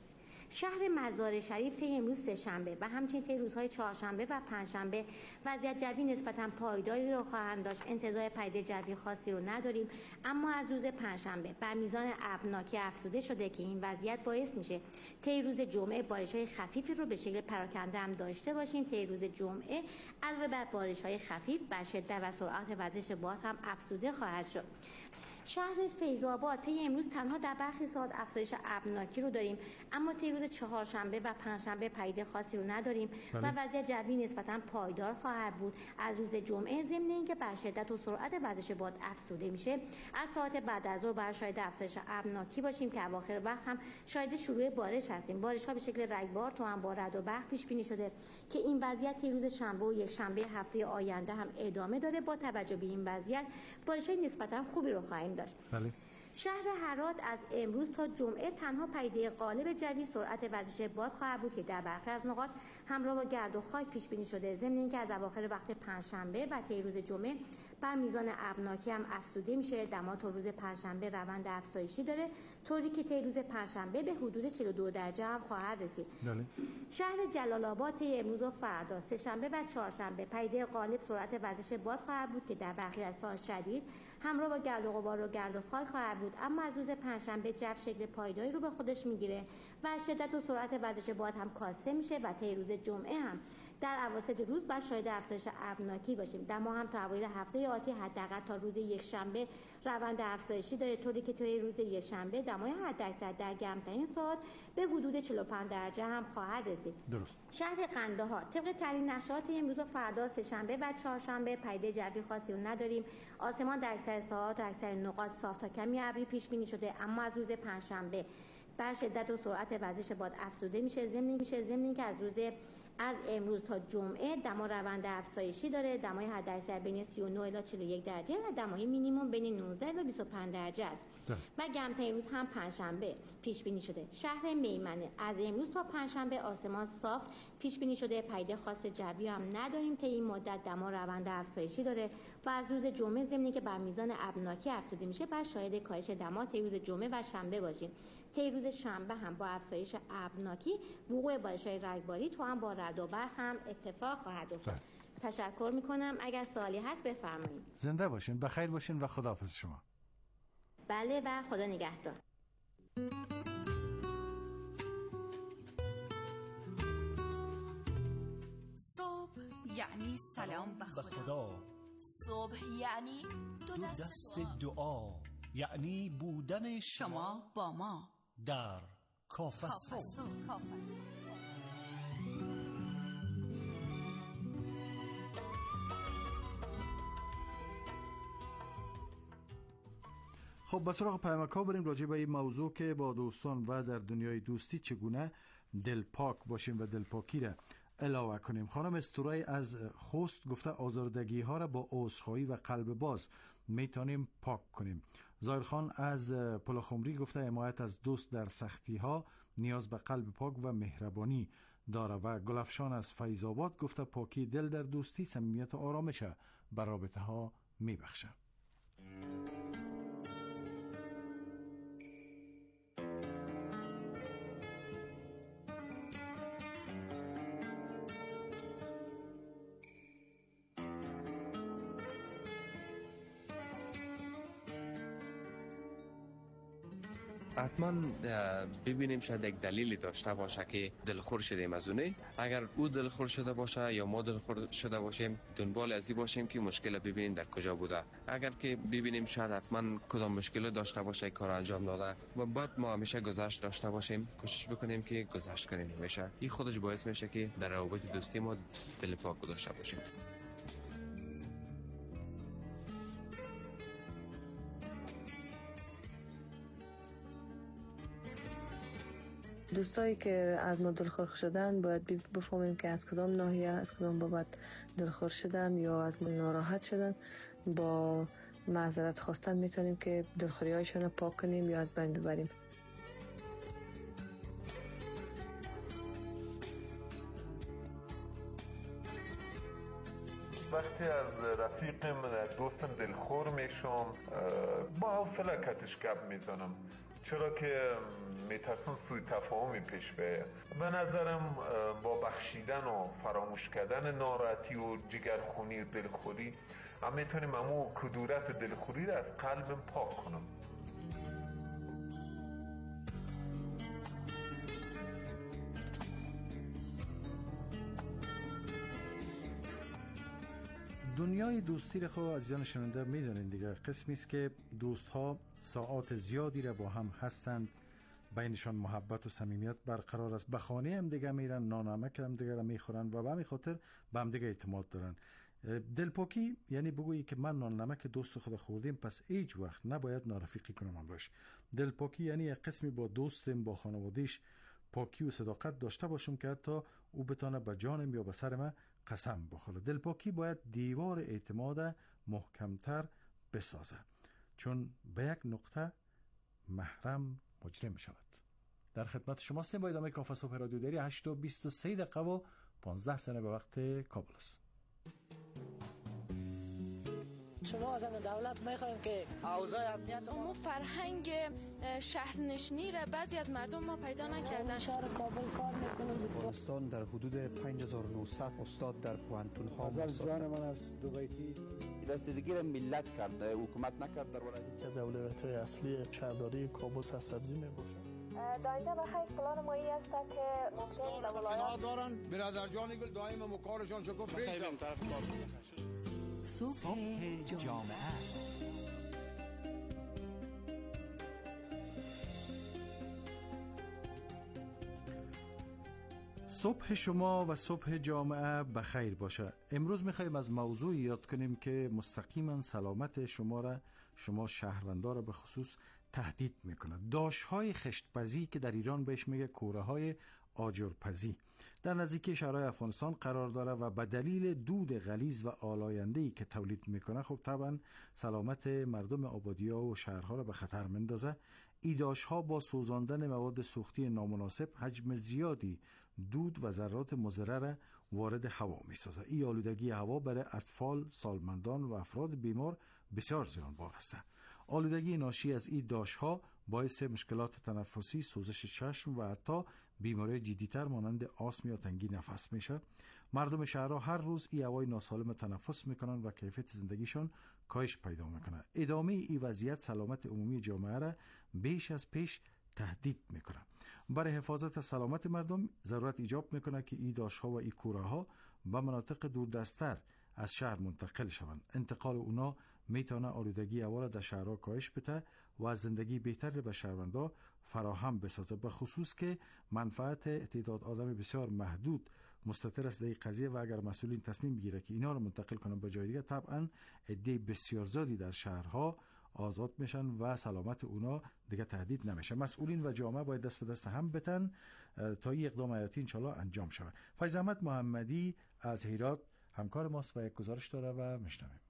شهر مزار شریف طی امروز سه‌شنبه و همچنین طی روزهای چهارشنبه و پنجشنبه وضعیت جوی نسبتاً پایداری را خواهند داشت. انتظار پدیده جوی خاصی رو نداریم، اما از روز پنجشنبه بر میزان ابرناکی افزوده شده که این وضعیت باعث میشه طی روز جمعه بارش‌های خفیفی رو به شکل پراکنده هم داشته باشیم. طی روز جمعه علاوه بر بارش‌های خفیف بر شدت و سرعت وزش باد هم افزوده خواهد شد. شهر فیض‌آباد طی امروز تنها در برخی ساعات افزایش ابرناکی رو داریم، اما طی روز چهارشنبه و پنجشنبه پدیده خاصی رو نداریم بله. و وضعیت جوی نسبتاً پایدار خواهد بود. از روز جمعه ضمن اینکه بر شدت و سرعت وزش باد افزوده میشه، از ساعت بعد از ظهر بر شاهد افزایش ابرناکی باشیم که اواخر وقت هم شاهد شروع بارش هستیم. بارش‌ها به شکل رگبار تو هم با رعد و برق پیش بینی شده که این وضعیت طی روز شنبه و یک شنبه هفته آینده هم ادامه داره. با توجه به این وضعیت بارش‌های نسبتاً خوبی رو خواهیم داشت. بله. شهر هرات از امروز تا جمعه تنها پدیده غالب جوی سرعت وزش باد خواهد بود که در برخی از نقاط همراه با گرد و خاک پیش بینی شده. ضمن اینکه از اواخر وقت پنجشنبه و طی روز جمعه بر میزان ابرناکی هم افزوده میشه. دما تا روز پنجشنبه روند افزایشی داره، طوری که طی روز پنجشنبه به حدود چهل و دو درجه هم خواهد رسید. بله. شهر جلال آباد طی امروز و فردا سه‌شنبه و چهارشنبه پدیده غالب سرعت وزش باد خواهد بود که در برخی از ساعات شدید همراه با گرد و غبار و گرد و خاک خواهد بود، اما از روز پنجشنبه جو شکل پایداری رو به خودش میگیره و شدت و سرعت وزش باد هم کاسته میشه و طی روز جمعه هم در اواسط روز بعد شاهد افزایش ابرناکی باشیم. دما هم تا اوایل هفته آتی حداقل تا روز یکشنبه روند افزایشی داره، طوری که توی روز یکشنبه دمای حداکثر در گرمترین ساعات به حدود چهل و پنج درجه هم خواهد رسید. درست. شهر قندهار طبق ترین نشریات امروز و فردا سه‌شنبه و چهارشنبه پدیده جوی خاصی رو نداریم. آسمان در اکثر ساعات و اکثر نقاط صاف تا کمی ابری پیش بینی شده، اما از روز پنجشنبه بر شدت و سرعت وزش باد افزوده میشه. ضمن میشه ضمن اینکه از روز از امروز تا جمعه دما روند افزایشی داره. دمای حداکثر بین سی و نه الی چهل و یک درجه و دمای مینیمم بین نوزده الی بیست و پنج درجه است. و کمترین روز هم پنجشنبه پیش بینی شده. شهر میمنه از امروز تا پنجشنبه آسمان صاف پیش بینی شده. پیده خاص جوی هم نداریم. تا این مدت دما روند افزایشی داره و از روز جمعه زمینی که بر میزان ابناکی افزوده میشه بعد شاهد کاهش دما تا روز جمعه و شنبه باشیم. تا روز شنبه هم با افزایش ابناکی وقوع بارش‌های رگباری تو هم با رعد و برق هم اتفاق خواهد افتاد. تشکر میکنم. اگر سوالی هست بفرمایید. زنده باشین، بخیر باشین و خداحافظ شما. بله و خدا نگهدار. صبح یعنی سلام به خدا. صبح یعنی دو دست, دست دعا. یعنی بودن شما با ما در کافه صبح. خب به سراغ پیامک‌ها بریم راجع به این موضوع که با دوستان و در دنیای دوستی چگونه دلپاک باشیم و دلپاکی را علاوه کنیم. خانم استورای از خوست گفته آزردگی ها را با عذرخواهی و قلب باز میتونیم پاک کنیم. ظاهر خان از پلاخمری گفته حمایت از دوست در سختی ها نیاز به قلب پاک و مهربانی داره و گلفشان از فیض آباد گفته پاکی دل در دوستی صمیمیت و آرامش بر رابطه ها میبخشه. حتما ببینیم شاید یک دلیلی داشته باشه که دلخور شدیم از اونه. اگر او دلخور شده باشه یا ما دلخور شده باشیم دنبال ازی باشیم که مشکل ببینیم در کجا بوده. اگر که ببینیم شاید حتما کدام مشکل داشته باشه کار انجام داده و بعد ما همیشه گذشت داشته باشیم کوشش بکنیم که گذشت کنیم. همیشه این خودش باعث میشه که در روابط دوستی ما دل پاک داشته باشیم. دوستایی که از ما دلخور شدن باید بفهمیم که از کدام ناحیه از کدام بابت دلخور شدن یا از ما ناراحت شدن. با معذرت خواستن میتونیم که دلخوری هایشون رو پاک کنیم یا از بین ببریم. وقتی از رفیقم دوستم دلخور میشم با حوصله کتش گپ میزنم، چرا که میترسم سوی تفاهمی پیش بیاید. به نظرم با بخشیدن و فراموش کردن ناراحتی و جگرخونی و دلخوری هم میتونیم همون کدورت دلخوری رو از قلبم پاک کنم. دنیای دوستی رو خب عزیزان شنونده میدونین دیگه، قسمی است که دوست ها ساعات زیادی را با هم هستند، بینشان محبت و صمیمیت برقرار است، به خانه هم دیگه میرن، نانمک هم دیگه را میخورن و به همین خاطر به هم دیگه اعتماد دارن. دلپاکی یعنی بگویی که من نانمک دوست خود خوردیم پس هیچ وقت نباید نارفیقی کنم امروز. دلپاکی یعنی یک قسمی با دوستم با خانواده‌اش پاکی و صداقت داشته باشم که حتی او بتانه به جانم یا به سر من قسم بخوره. دلپاکی باید دیوار اعتماد محکمتر بسازه، چون به یک نقطه محرم مجرم شود. در خدمت شما هستیم با ادامه کافه صبح رادیو دری هشت و بیست و سه دقیقه و پانزده ثانیه به وقت کابل است. شما از همین دولت میخوایم که اوضاع امنیت ما فرهنگ شهرنشینی را بعضی از مردم ما پیدا نکردن. شهر کابل کار میکنم. افغانستان در حدود پنج هزار و نهصد استاد در پوهنتون ها نظر جان من از دوبیتی رسیدگی را ملت کرده، حکومت نکرد. در ولایت که از اولویت‌های اصلی شهرداری کابل سرسبزی میباشه. داینده بخیر پلان مایی است که ممکن در ولایت دارن برادر جان گل دائم مکارشان شکوف خیلی طرف کار صبح جامعه. صبح شما و صبح جامعه بخیر باشه. امروز میخوایم از موضوعی یاد کنیم که مستقیما سلامت شما را، شما شهروندان را به خصوص تهدید میکنه. داشت‌های خشتپزی که در ایران بهش میگه کوره‌های آجرپزی در نزدیکی شهرهای افغانستان قرار داره و به دلیل دود غلیظ و آلاینده‌ای که تولید میکنه خب طبعا سلامت مردم آبادی‌ها و شهرها را به خطر میندازه. این داشت‌ها با سوزاندن مواد سوختی نامناسب حجم زیادی دود و ذرات مضر را وارد هوا میسازه. این آلودگی هوا برای اطفال، سالمندان و افراد بیمار بسیار زیانبار است. آلودگی ناشی از این داشت‌ها باعث مشکلات تنفسی، سوزش چشم و حتی بیماری جدی‌تر مانند آسم یا تنگی نفس میشه. مردم شهرها هر روز این هوای ناسالم تنفس میکنن و کیفیت زندگیشون کاهش پیدا میکنه. ادامه این وضعیت سلامت عمومی جامعه را بیش از پیش تهدید میکنه. برای حفاظت از سلامت مردم ضرورت ایجاب میکنه که این داشت‌ها و این کوره‌ها به مناطق دوردست‌تر از شهر منتقل شوند. انتقال اونا میتونه آلودگی هوا را در شهرها کاهش بده و از زندگی بهتر به شهروندا فراهم بسازه، به خصوص که منفعت تعداد آدم بسیار محدود مستتر است در این قضیه و اگر مسئولین تصمیم بگیره که اینا رو منتقل کنن به جای دیگه طبعا عده بسیار زیادی در شهرها آزاد میشن و سلامت اونا دیگه تهدید نمیشه. مسئولین و جامعه باید دست به دست هم بتن تا این اقدام حیاتی انشالله انجام شود. فیض احمد محمدی از هرات همکار ماست و یک گزارش داره و میشنویم.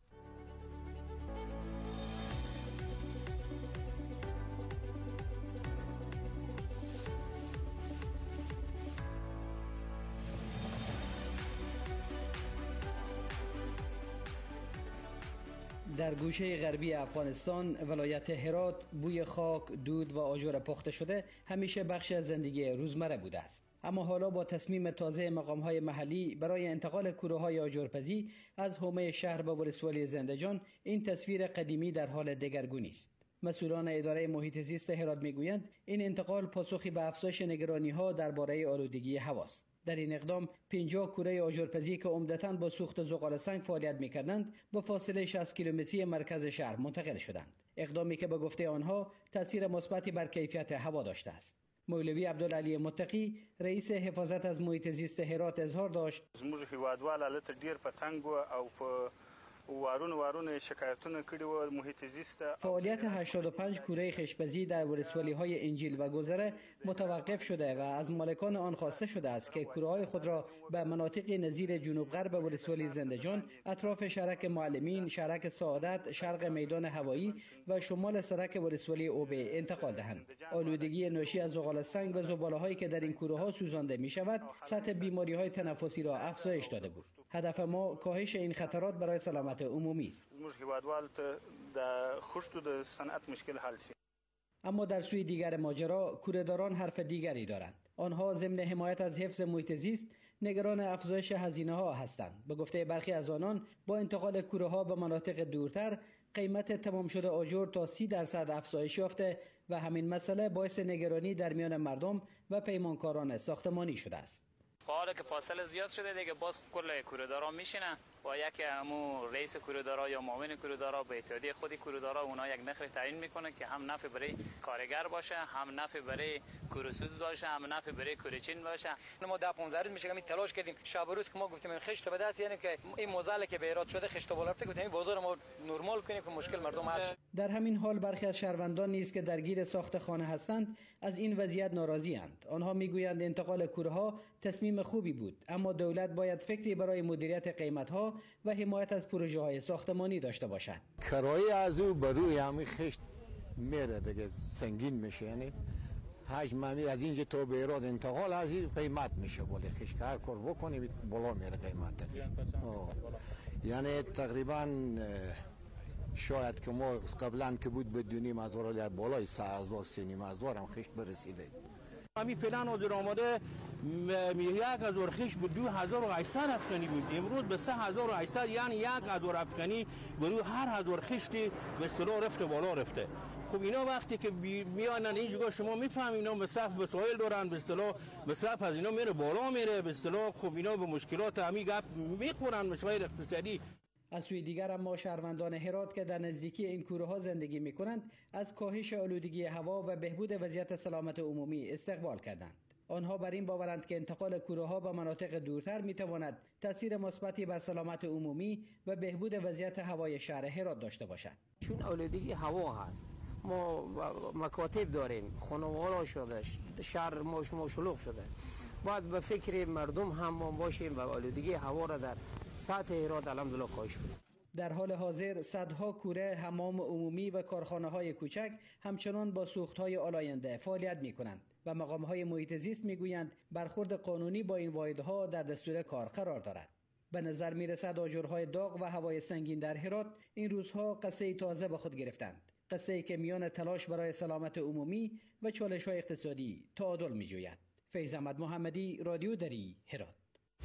در گوشه غربی افغانستان ولایت هرات بوی خاک، دود و آجر پخته شده همیشه بخش از زندگی روزمره بوده است. اما حالا با تصمیم تازه مقام‌های محلی برای انتقال کوره‌های آجرپزی از حومه شهر به ولسوالی زندجان، این تصویر قدیمی در حال دگرگونی است. مسئولان اداره محیط زیست هرات میگویند این انتقال پاسخی به افزایش نگرانی‌ها درباره آلودگی هواست. در این اقدام پنجاه کوره آجرپزی که عمدتاً با سوخت زغال سنگ فعالیت می‌کردند با فاصله شصت کیلومتری مرکز شهر منتقل شدند. اقدامی که به گفته آنها تأثیر مثبتی بر کیفیت هوا داشته است. مولوی عبدالعلی متقی رئیس حفاظت از محیط زیست هرات اظهار داشت: زموږ هیوادوال البته ډیر پتنګ او په وارون وارون شکایتونه کړي و محیط زیست. فعالیت هشتاد و پنج کوره خشتپزی در ولسوالی های انجیل و گذره متوقف شده و از مالکان آن خواسته شده است که کوره های خود را به مناطق نظیر جنوب غرب ولسوالی زندجان، اطراف شرک معلمین، شرک سعادت، شرق میدان هوایی و شمال سرک ولسوالی اوبه انتقال دهند. آلودگی ناشی از زغال سنگ و زباله هایی که در این کوره ها سوزانده می شود سطح بیماری های تنفسی را افزایش داده بود. هدف ما کاهش این خطرات برای سلامت عمومی است. اما در سوی دیگر ماجرا کوره‌داران حرف دیگری دارند. آنها ضمن حمایت از حفظ محیط زیست نگران افزایش هزینه ها هستند. به گفته برخی از آنان با انتقال کوره ها به مناطق دورتر قیمت تمام شده آجر تا سی درصد افزایش یافته و همین مسئله باعث نگرانی در میان مردم و پیمانکاران ساختمانی شده است. حالا که فاصله زیاد شده دیگه باز کل کوره‌دارا میشینن با یک همو رئیس کوره‌دارا یا معاون کوره‌دارا به اتحادیه خودی کوره‌دارا اونا یک نرخ تعیین میکنه که هم نفع برای کارگر باشه، هم نفع برای کوره‌سوز باشه، هم نفع برای کوره‌چین باشه. ما ده پانزده روز میشه که تلاش کردیم شب و روز که ما گفتیم این خشت به دست، یعنی که این موزل که به ایراد شده خشت بالا رفته، گفتیم بازار ما نرمال کنیم که مشکل مردم حل شه. در همین حال برخی از شهروندان نیز که درگیر ساخت خانه هستند از این وضعیت ناراضی اند. آنها میگویند انتقال کوره‌ها تصمیم خوبی بود، اما دولت باید فکری برای مدیریت قیمت‌ها و حمایت از پروژه‌های ساختمانی داشته باشد. کرایه از او بر روی همین خشت میره دیگه، سنگین میشه، یعنی حجم امیر از اینجا تا به ایراد انتقال از این قیمت میشه. ولی خشت هر کار بکنی بالا میره قیمت. یعنی تقریبا شاید که ما قبلا که بود بدونیم از ولی بالای سه هزار سینیم هزار هم خشت برسیده. همین پلان حاضر آماده یک هزار خشت به دو هزار و هشتصد افغانی بود، امروز به سه هزار و هشتصد، یعنی یک هزار افغانی به روی هر هزار خشتی به اصطلاح رفته بالا رفته. خب اینا وقتی که میانن اینجا شما میفهمید اینا مصرف وسایل دارن، به اصطلاح مصرف از اینا میره بالا میره، به اصطلاح خب اینا به مشکلات همین گپ میخورن، مشکل اقتصادی. از سوی دیگر اما شهروندان هرات که در نزدیکی این کوره ها زندگی می کنند از کاهش آلودگی هوا و بهبود وضعیت سلامت عمومی استقبال کردند. آنها بر این باورند که انتقال کوره ها به مناطق دورتر می تواند تاثیر مثبتی بر سلامت عمومی و بهبود وضعیت هوای شهر هرات داشته باشد. چون آلودگی هوا هست ما مکاتب داریم، خانواده شده، شهر ما شما شلوغ شده. باید به فکر مردم هم ما باشیم و آلودگی هوا را در سطح هرات الحمدلله کاهش بدیم. در حال حاضر صدها کوره حمام عمومی و کارخانه های کوچک همچنان با سوخت های آلاینده فعالیت می کنند و مقام های محیط زیست می گویند برخورد قانونی با این واحدها در دستور کار قرار دارد. به نظر می رسد آجرهای داغ و هوای سنگین در هرات این روزها قصه تازه به خود گرفتند. قصه ای که میان تلاش برای سلامت عمومی و چالش های اقتصادی تعادل می جوید. فیض احمد محمدی، رادیو دری، هرات.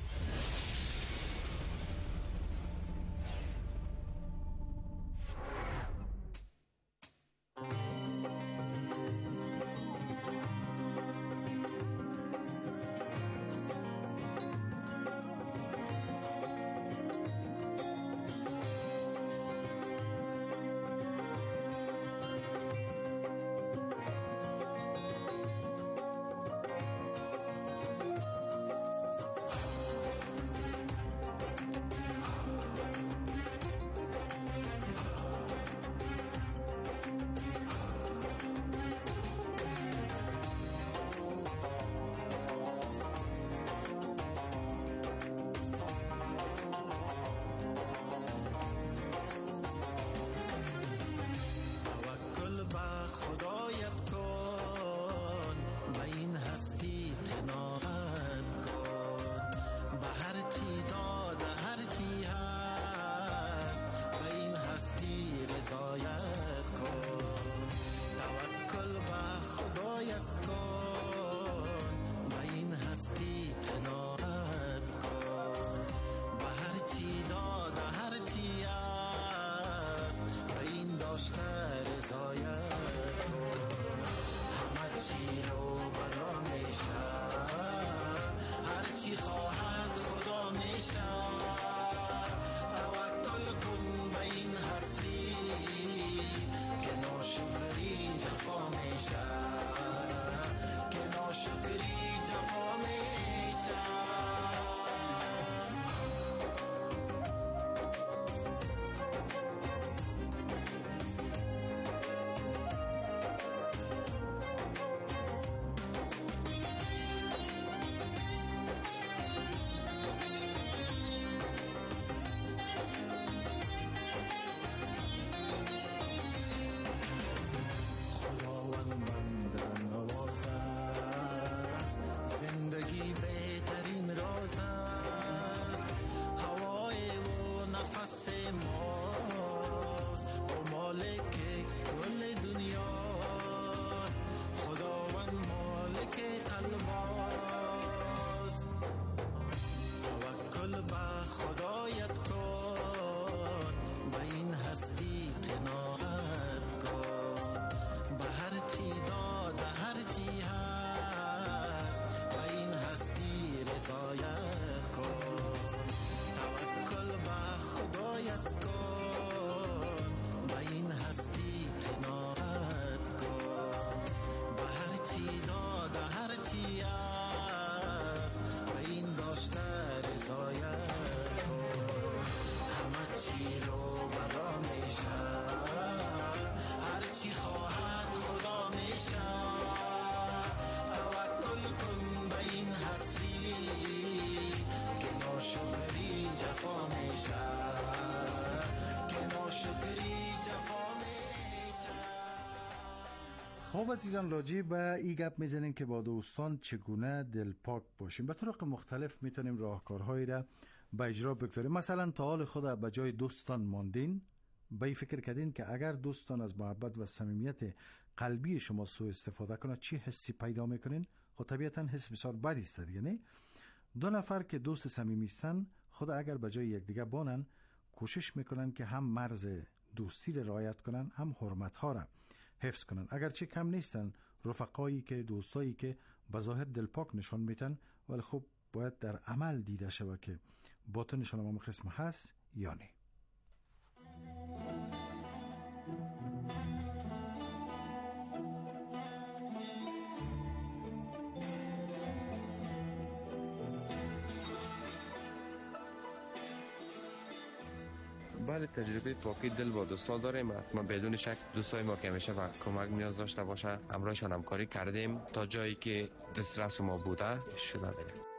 خب عزیزان، راجع به این گپ میزنیم که با دوستان چگونه دلپاک باشیم. به طرق مختلف میتونیم راهکارهایی را به اجرا بگذاریم. مثلا تا حال خود به جای دوستان ماندین، به این فکر کردین که اگر دوستان از محبت و صمیمیت قلبی شما سوء استفاده کنه چی حسی پیدا میکنین؟ خب طبیعتا حس بسیار بدی است دیگه، نه؟ دو نفر که دوست صمیمی هستند، خود اگر به جای یکدیگر بانن، کوشش میکنن که هم مرز دوستی را رعایت کنن، هم حرمت ها را حفظ کنن. اگرچه کم نیستن رفقایی که دوستایی که بظاهر دلپاک نشان میتن، ولی خب باید در عمل دیده شود که باطنشان هم قسم هست یا نه. بله تجربه پاکی دل با دوستان داریم. ما بدون شک دوستای ما که همیشه و کمک نیاز داشته باشه همراهشان همکاری کردیم تا جایی که دسترس ما بوده شده دیگه.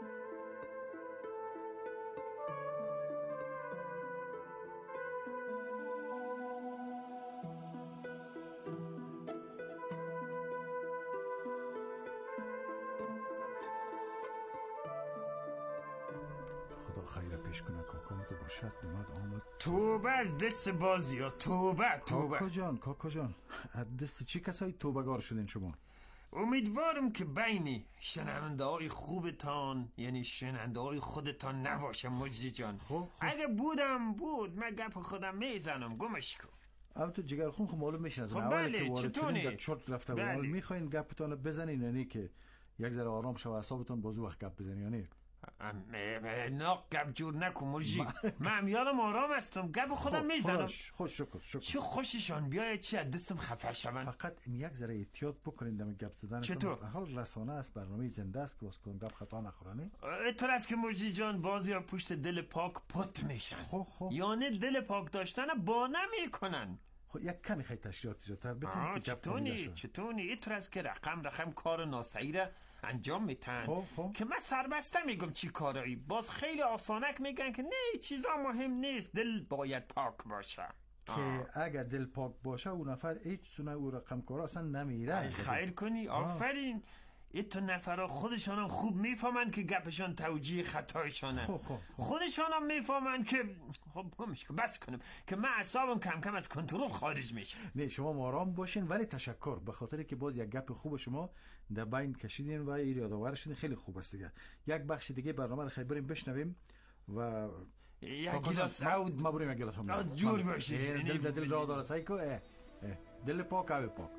خدا خیر پیش کنه کاکام تو باشد اومد آمد. توبه از دست بازی ها، توبه توبه. کاکا جان کاکا جان از دست چی کسایی توبه‌گار شدین شما؟ امیدوارم که بین شنونده های خوبتان یعنی شنونده های خودتان نباشه مجدی جان. خب اگه بودم بود من گپ خودم میزنم گمش کن. البته جگرخون خب معلوم میشه از خب اولی بله، که وارد چطوری؟ شدین در چرت رفته بله. بود. میخواین گپتون بزنین یعنی که یک ذره آرام شو اعصابتون بازو وقت گپ بزنین یعنی نه گپ جور نکن مجی. من یادم آرام هستم گپ خودم میزنم. خوش شکر شکر. چه خوششان بیاید چی از دستم خفه شون. فقط یک ذره احتیاط بکنین دم گپ زدن. چطور؟ حال رسانه است، برنامه زنده است که واسه گپ خطا نخورانی. اینطور است که مجی جان بعضیا پشت دل پاک پت میشن. خب خب. یعنی دل پاک داشتن با نمیکنن. خب یک کمی خیلی تشریحاتی زیادتر بتین که گپ چطوری چطوری اینطور است که رقم رقم کار ناسعی را انجام میتن. خب خب. که من سربسته میگم چی کارایی، باز خیلی آسانک میگن که نه چیزا مهم نیست، دل باید پاک باشه. که اگر دل پاک باشه اون نفر هیچ سونه او رقم کارا اصلا نمیره. خیر کنی آفرین. این تو نفرها خودشان هم خوب میفهمن که گپشان توجیه خطایشان است. خب خب خب. خودشان هم میفهمن که خب گمش که بس کنم که من اعصابم کم کم از کنترل خارج میشه. نه شما آرام باشین ولی تشکر به خاطر که باز یک گپ خوب شما در بین کشیدین و این یادآور شدین، خیلی خوب است دیگه. یک بخش دیگه برنامه رو خیلی بریم بشنویم و یک گلاس عود ما بریم یک گلاس هم جور باشه. دل دل را داره سایکو دل پاک آب پاک.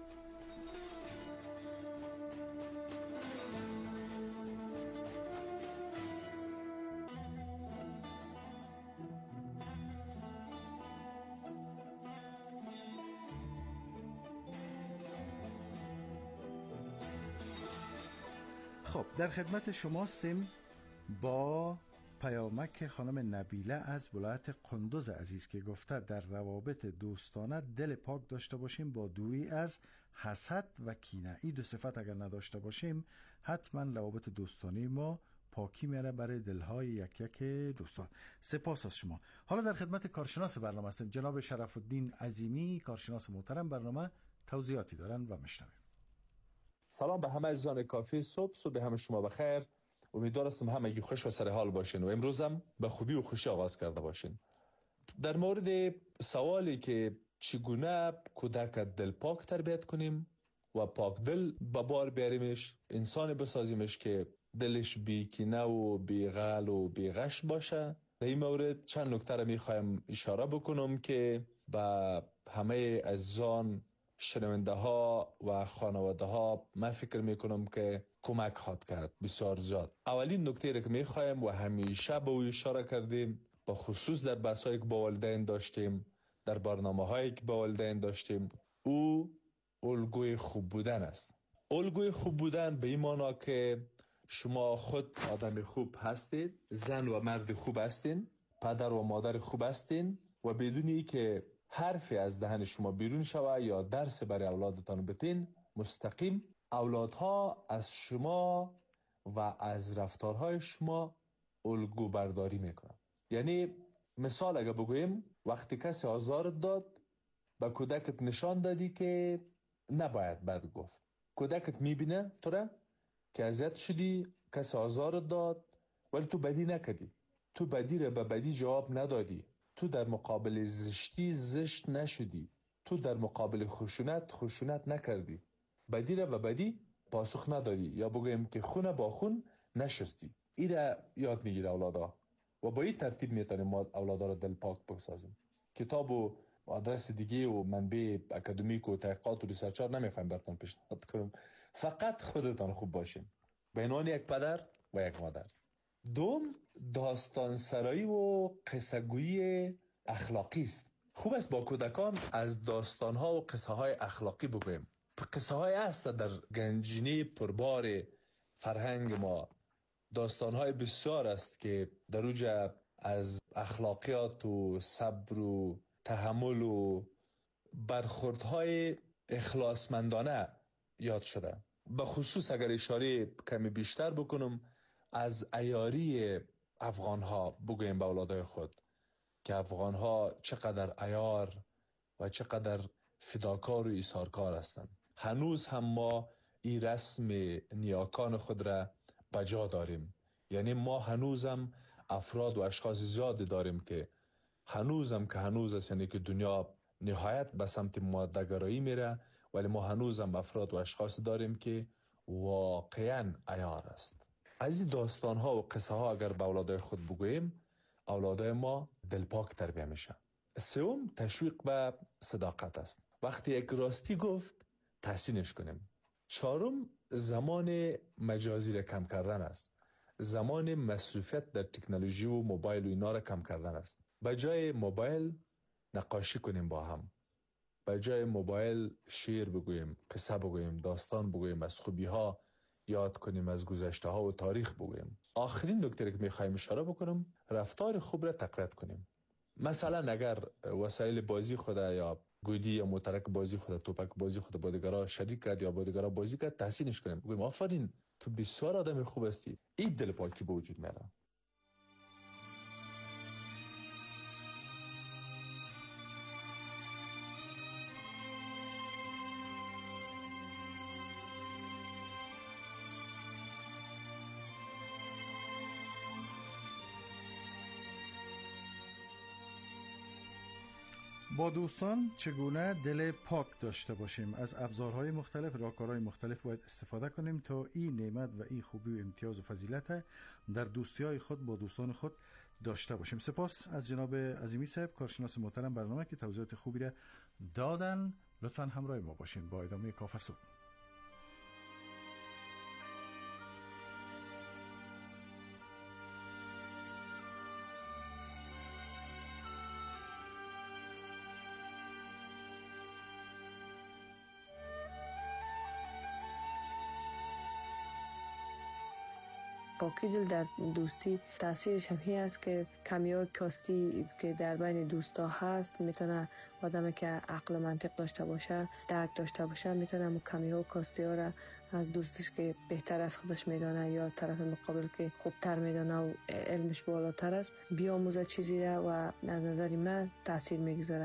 خب در خدمت شماستیم با پیامک خانم نبیله از ولایت قندوز عزیز که گفته در روابط دوستانه دل پاک داشته باشیم با دوری از حسد و کینه. این دو صفت اگر نداشته باشیم حتما روابط دوستانی ما پاکی میره برای دلهای یک یک دوستان. سپاس از شما. حالا در خدمت کارشناس برنامه هستیم جناب شرف الدین عظیمی، کارشناس محترم برنامه توضیحاتی دارن و میشنویم. سلام به همه عزیزان کافی صبح، صبح همه شما بخیر. امیدوار هستم همگی خوش و سر حال باشین و امروز هم به خوبی و خوشی آغاز کرده باشین. در مورد سوالی که چگونه کودک دل پاک تربیت کنیم و پاک دل به بار بیاریمش، انسان بسازیمش که دلش بی کینه و بی غل و بی غش باشه، در این مورد چند نکته را میخوایم اشاره بکنم که به همه عزیزان شنونده ها و خانواده ها من فکر میکنم که کمک خواهد کرد بسیار زیاد. اولین نکته را که میخوایم و همیشه به او اشاره کردیم، به خصوص در بحثایی که با والدین داشتیم، در برنامه هایی که با والدین داشتیم، او الگوی خوب بودن است. الگوی خوب بودن به این معنی که شما خود آدم خوب هستید، زن و مرد خوب هستین، پدر و مادر خوب هستین و بدون ای که حرفی از دهن شما بیرون شوه یا درس برای اولادتان بتین، مستقیم اولادها از شما و از رفتارهای شما الگو برداری میکنن. یعنی مثال اگه بگویم، وقتی کسی آزارت داد به کودکت نشان دادی که نباید بد گفت. کودکت میبینه تو را که اذیت شدی، کسی آزارت داد ولی تو بدی نکردی، تو بدی را به بدی جواب ندادی، تو در مقابل زشتی زشت نشدی، تو در مقابل خشونت خشونت نکردی، بدی را به بدی پاسخ ندادی، یا بگویم که خون با خون نشستی. این را یاد میگیره اولادا و با این ترتیب میتونیم ما اولادا را دل پاک بسازیم. کتاب و آدرس دیگه و منبع اکادمیک و تحقیقات و ریسرچر نمیخوایم براتون پیشنهاد کنم، فقط خودتان خوب باشین به عنوان یک پدر و یک مادر. دوم، داستان سرایی و قصه گویی اخلاقی است. خوب است با کودکان از داستان ها و قصه های اخلاقی بگویم. قصه های است در گنجینه پربار فرهنگ ما، داستان های بسیار است که در اوج از اخلاقیات و صبر و تحمل و برخوردهای اخلاصمندانه یاد شده. به خصوص اگر اشاره کمی بیشتر بکنم از عیاری افغانها بگویم به اولادای خود که افغانها چقدر عیار و چقدر فداکار و ایثارکار هستند. هنوز هم ما این رسم نیاکان خود را بجا داریم. یعنی ما هنوزم افراد و اشخاص زیاد داریم که هنوزم که هنوز است، یعنی که دنیا نهایت به سمت ماده‌گرایی میره، ولی ما هنوزم افراد و اشخاص داریم که واقعا عیار است. از این داستان ها و قصه ها اگر به اولادای خود بگوییم، اولادای ما دلپاک تربیه میشن. سوم تشویق به صداقت است. وقتی یک راستی گفت تحسینش کنیم. چهارم زمان مجازی را کم کردن است. زمان مصروفیت در تکنولوژی و موبایل و اینا را کم کردن است. به جای موبایل نقاشی کنیم با هم. به جای موبایل شعر بگوییم، قصه بگوییم، داستان بگوییم، از خوبی ها یاد کنیم، از گذشته ها و تاریخ بگوییم. آخرین نکته که میخوایم اشاره بکنم، رفتار خوب را تقویت کنیم. مثلا اگر وسایل بازی خود یا گودی یا موترک بازی خود، توپک بازی خود با دیگران شریک کرد یا با دیگران بازی کرد، تحسینش کنیم. بگوییم آفرین تو بسیار آدم خوب هستی. این دلپاکی به وجود میاره. با دوستان چگونه دل پاک داشته باشیم؟ از ابزارهای مختلف، راهکارهای مختلف باید استفاده کنیم تا این نعمت و این خوبی و امتیاز و فضیلت در دوستی‌های خود با دوستان خود داشته باشیم. سپاس از جناب عظیمی صاحب، کارشناس محترم برنامه که توضیحات خوبی را دادن. لطفاً همراه ما باشین با ادامه کافه صبح. پاکی دل در دوستی تاثیرش هم هی است که کمیای کاستی که در بین دوستا هست میتونه آدمی که عقل و منطق داشته باشه، درک داشته باشه، میتونه کمیای کاستی ها را از دوستش که بهتر از خودش میدانه یا طرف مقابل که خوبتر میدانه و علمش بالاتر است بیاموزه چیزی را و از نظر من تاثیر میگذاره.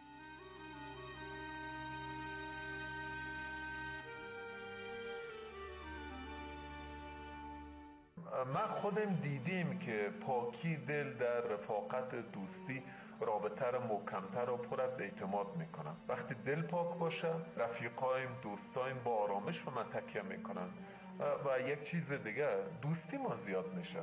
ما خودم دیدیم که پاکی دل در رفاقت دوستی رابطه را محکم‌تر و پر از اعتماد میکنن. وقتی دل پاک باشه رفیقایم، دوستایم با آرامش به من تکیه میکنن و یک چیز دیگه دوستی ما زیاد میشه.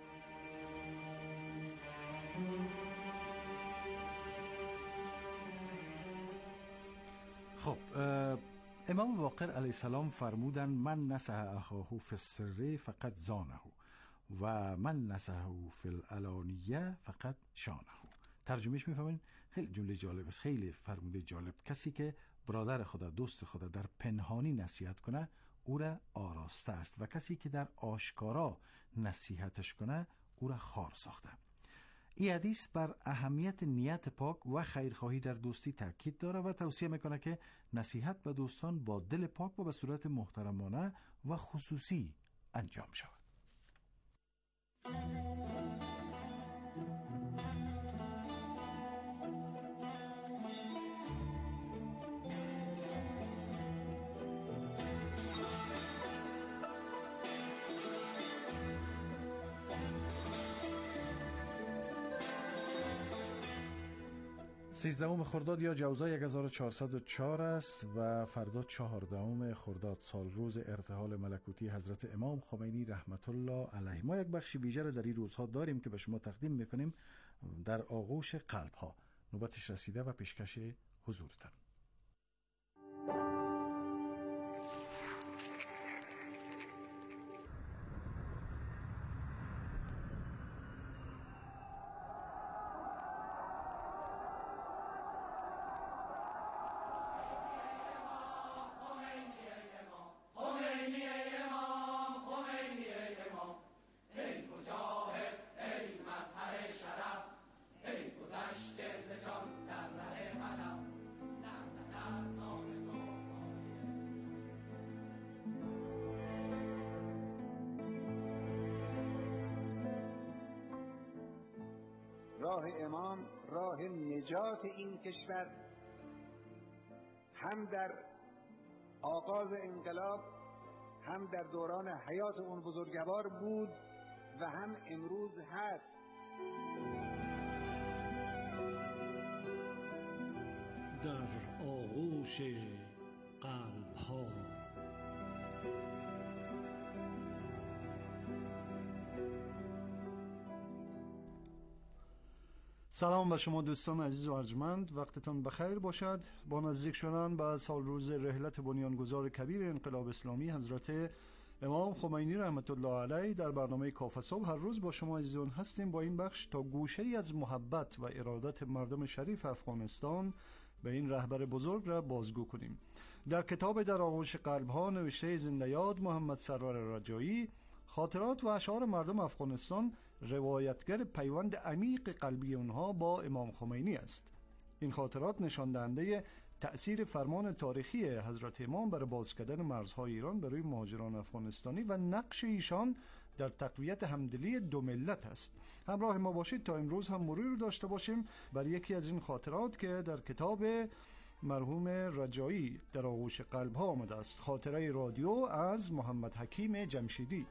خب امام باقر علیه السلام فرمودن من نصح اخاه فی السر فقط زانه و من نصحه فی العلانیه فقط شانه. ترجمهش میفهمین؟ خیلی جمله جالب است، خیلی فرموده جالب. کسی که برادر خدا، دوست خدا در پنهانی نصیحت کنه او را آراسته است و کسی که در آشکارا نصیحتش کنه او را خار ساخته. این حدیث بر اهمیت نیت پاک و خیرخواهی در دوستی تاکید داره و توصیه میکنه که نصیحت به دوستان با دل پاک و به صورت محترمانه و خصوصی انجام شود. سیزدهم خرداد یا جوزا هزار و چهارصد و چهار است و فردا چهاردهم خرداد سال روز ارتحال ملکوتی حضرت امام خمینی رحمت الله علیه. ما یک بخش ویژه را در این روزها داریم که به شما تقدیم میکنیم در آغوش قلب ها. نوبتش رسیده و پیشکش حضورتان. ای مجاهد ای مظهر شرف راه امام راه نجات این کشور هم در آغاز انقلاب، هم در دوران حیات اون بزرگوار بود و هم امروز هست. در آغوش قلب ها. سلام به شما دوستان عزیز و ارجمند، وقتتان بخیر باشد. با نزدیک شدن به سال روز رحلت بنیانگذار کبیر انقلاب اسلامی حضرت امام خمینی رحمت الله علیه در برنامه کافه صبح هر روز با شما عزیزان هستیم. با این بخش تا گوشه‌ای از محبت و ارادت مردم شریف افغانستان به این رهبر بزرگ را بازگو کنیم. در کتاب در آغوش قلب ها نوشته زنده یاد محمد سرور رجایی، خاطرات و اشعار مردم افغانستان روایتگر پیوند عمیق قلبی آنها با امام خمینی است. این خاطرات نشان دهنده تأثیر فرمان تاریخی حضرت امام بر باز کردن مرزهای ایران برای مهاجران افغانستانی و نقش ایشان در تقویت همدلی دو ملت است. همراه ما باشید تا امروز هم مرور داشته باشیم بر یکی از این خاطرات که در کتاب مرحوم رجایی در آغوش قلب ها آمده است. خاطره رادیو از محمد حکیم جمشیدی.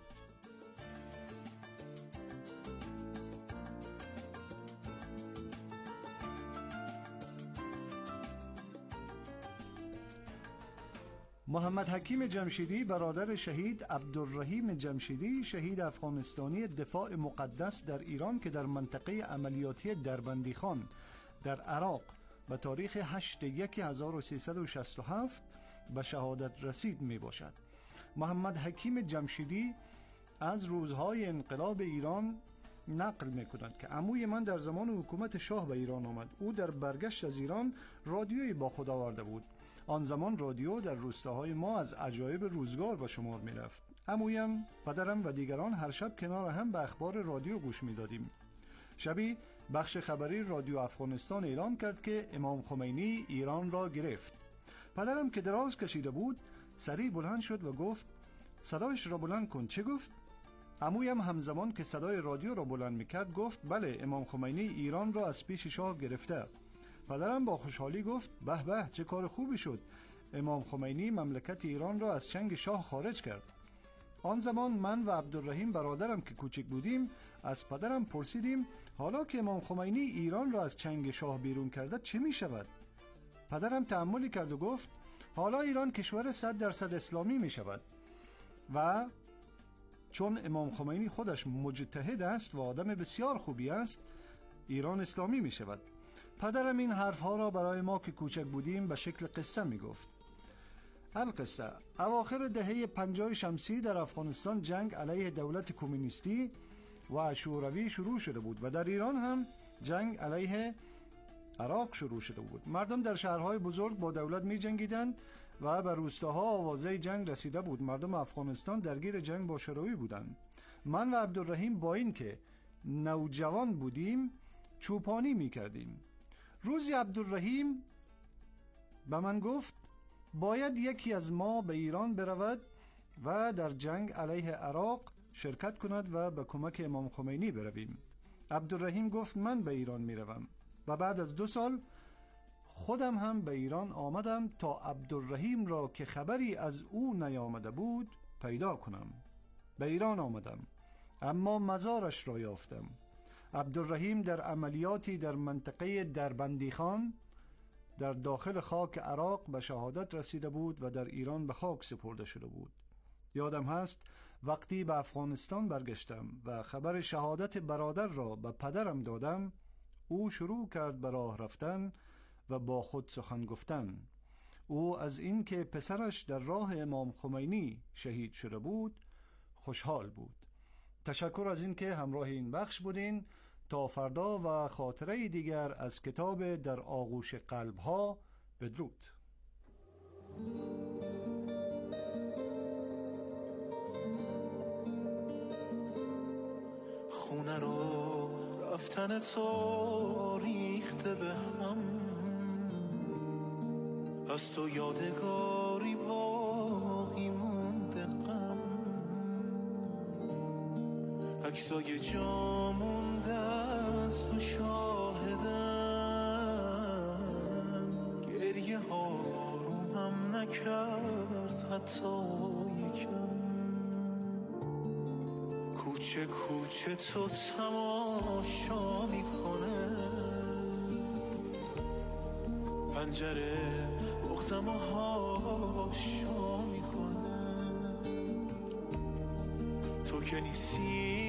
محمد حکیم جمشیدی برادر شهید عبدالرحیم جمشیدی، شهید افغانستانی دفاع مقدس در ایران که در منطقه عملیاتی دربندی خان در عراق به تاریخ هشت یک هزار و سیصد و شصت و هفت به شهادت رسید می باشد. محمد حکیم جمشیدی از روزهای انقلاب ایران نقل می کند که عموی من در زمان حکومت شاه به ایران آمد. او در برگشت از ایران رادیویی با خود آورده بود. آن زمان رادیو در روستاهای ما از عجایب روزگار به شمار می رفت. عمویم، پدرم و دیگران هر شب کنار هم به اخبار رادیو گوش می دادیم. شبی بخش خبری رادیو افغانستان اعلام کرد که امام خمینی ایران را گرفت. پدرم که دراز کشیده بود سریع بلند شد و گفت صدایش را بلند کن. چه گفت؟ عمویم همزمان که صدای رادیو را بلند می کرد گفت بله، امام خمینی ایران را از پیش شاه گرفته. پدرم با خوشحالی گفت به به، چه کار خوبی شد، امام خمینی مملکت ایران را از چنگ شاه خارج کرد. آن زمان من و عبدالرحیم برادرم که کوچک بودیم از پدرم پرسیدیم حالا که امام خمینی ایران را از چنگ شاه بیرون کرده چه می شود؟ پدرم تأملی کرد و گفت حالا ایران کشور صد درصد اسلامی می شود و چون امام خمینی خودش مجتهد است و آدم بسیار خوبی است ایران اسلامی می شود. پدرم این حرفها را برای ما که کوچک بودیم به شکل قصه می گفت. القصه: اواخر دهه پنجاه شمسی در افغانستان جنگ علیه دولت کمونیستی و شوروی شروع شده بود و در ایران هم جنگ علیه عراق شروع شده بود. مردم در شهرهای بزرگ با دولت می جنگیدند و به روستاها آوازه جنگ رسیده بود. مردم افغانستان درگیر جنگ با شوروی بودند. من و عبدالرحیم با این که نوجوان بودیم چوپانی می کردیم. روزی عبدالرحیم به من گفت باید یکی از ما به ایران برود و در جنگ علیه عراق شرکت کند و به کمک امام خمینی برویم. عبدالرحیم گفت من به ایران می روم و بعد از دو سال خودم هم به ایران آمدم تا عبدالرحیم را که خبری از او نیامده بود پیدا کنم. به ایران آمدم اما مزارش را یافتم. عبدالرحیم در عملیاتی در منطقه دربندی خان در داخل خاک عراق به شهادت رسیده بود و در ایران به خاک سپرده شده بود. یادم هست وقتی به افغانستان برگشتم و خبر شهادت برادر را به پدرم دادم، او شروع کرد به راه رفتن و با خود سخن گفتن. او از این که پسرش در راه امام خمینی شهید شده بود خوشحال بود. تشکر از این که همراه این بخش بودین. تا فردا و خاطره دیگر از کتاب در آغوش قلب ها. بدرود. خونه رو رفتن تو ریخته به هم، از تو یادگاری باقی مونده غم، عکسای جا مونده است تو شاهدم، گریه ها رو هم نکرد حتی یکم. کوچه کوچه تو تماشا میکنه، پنجره بغزم و هاشا میکنه. تو که نیستی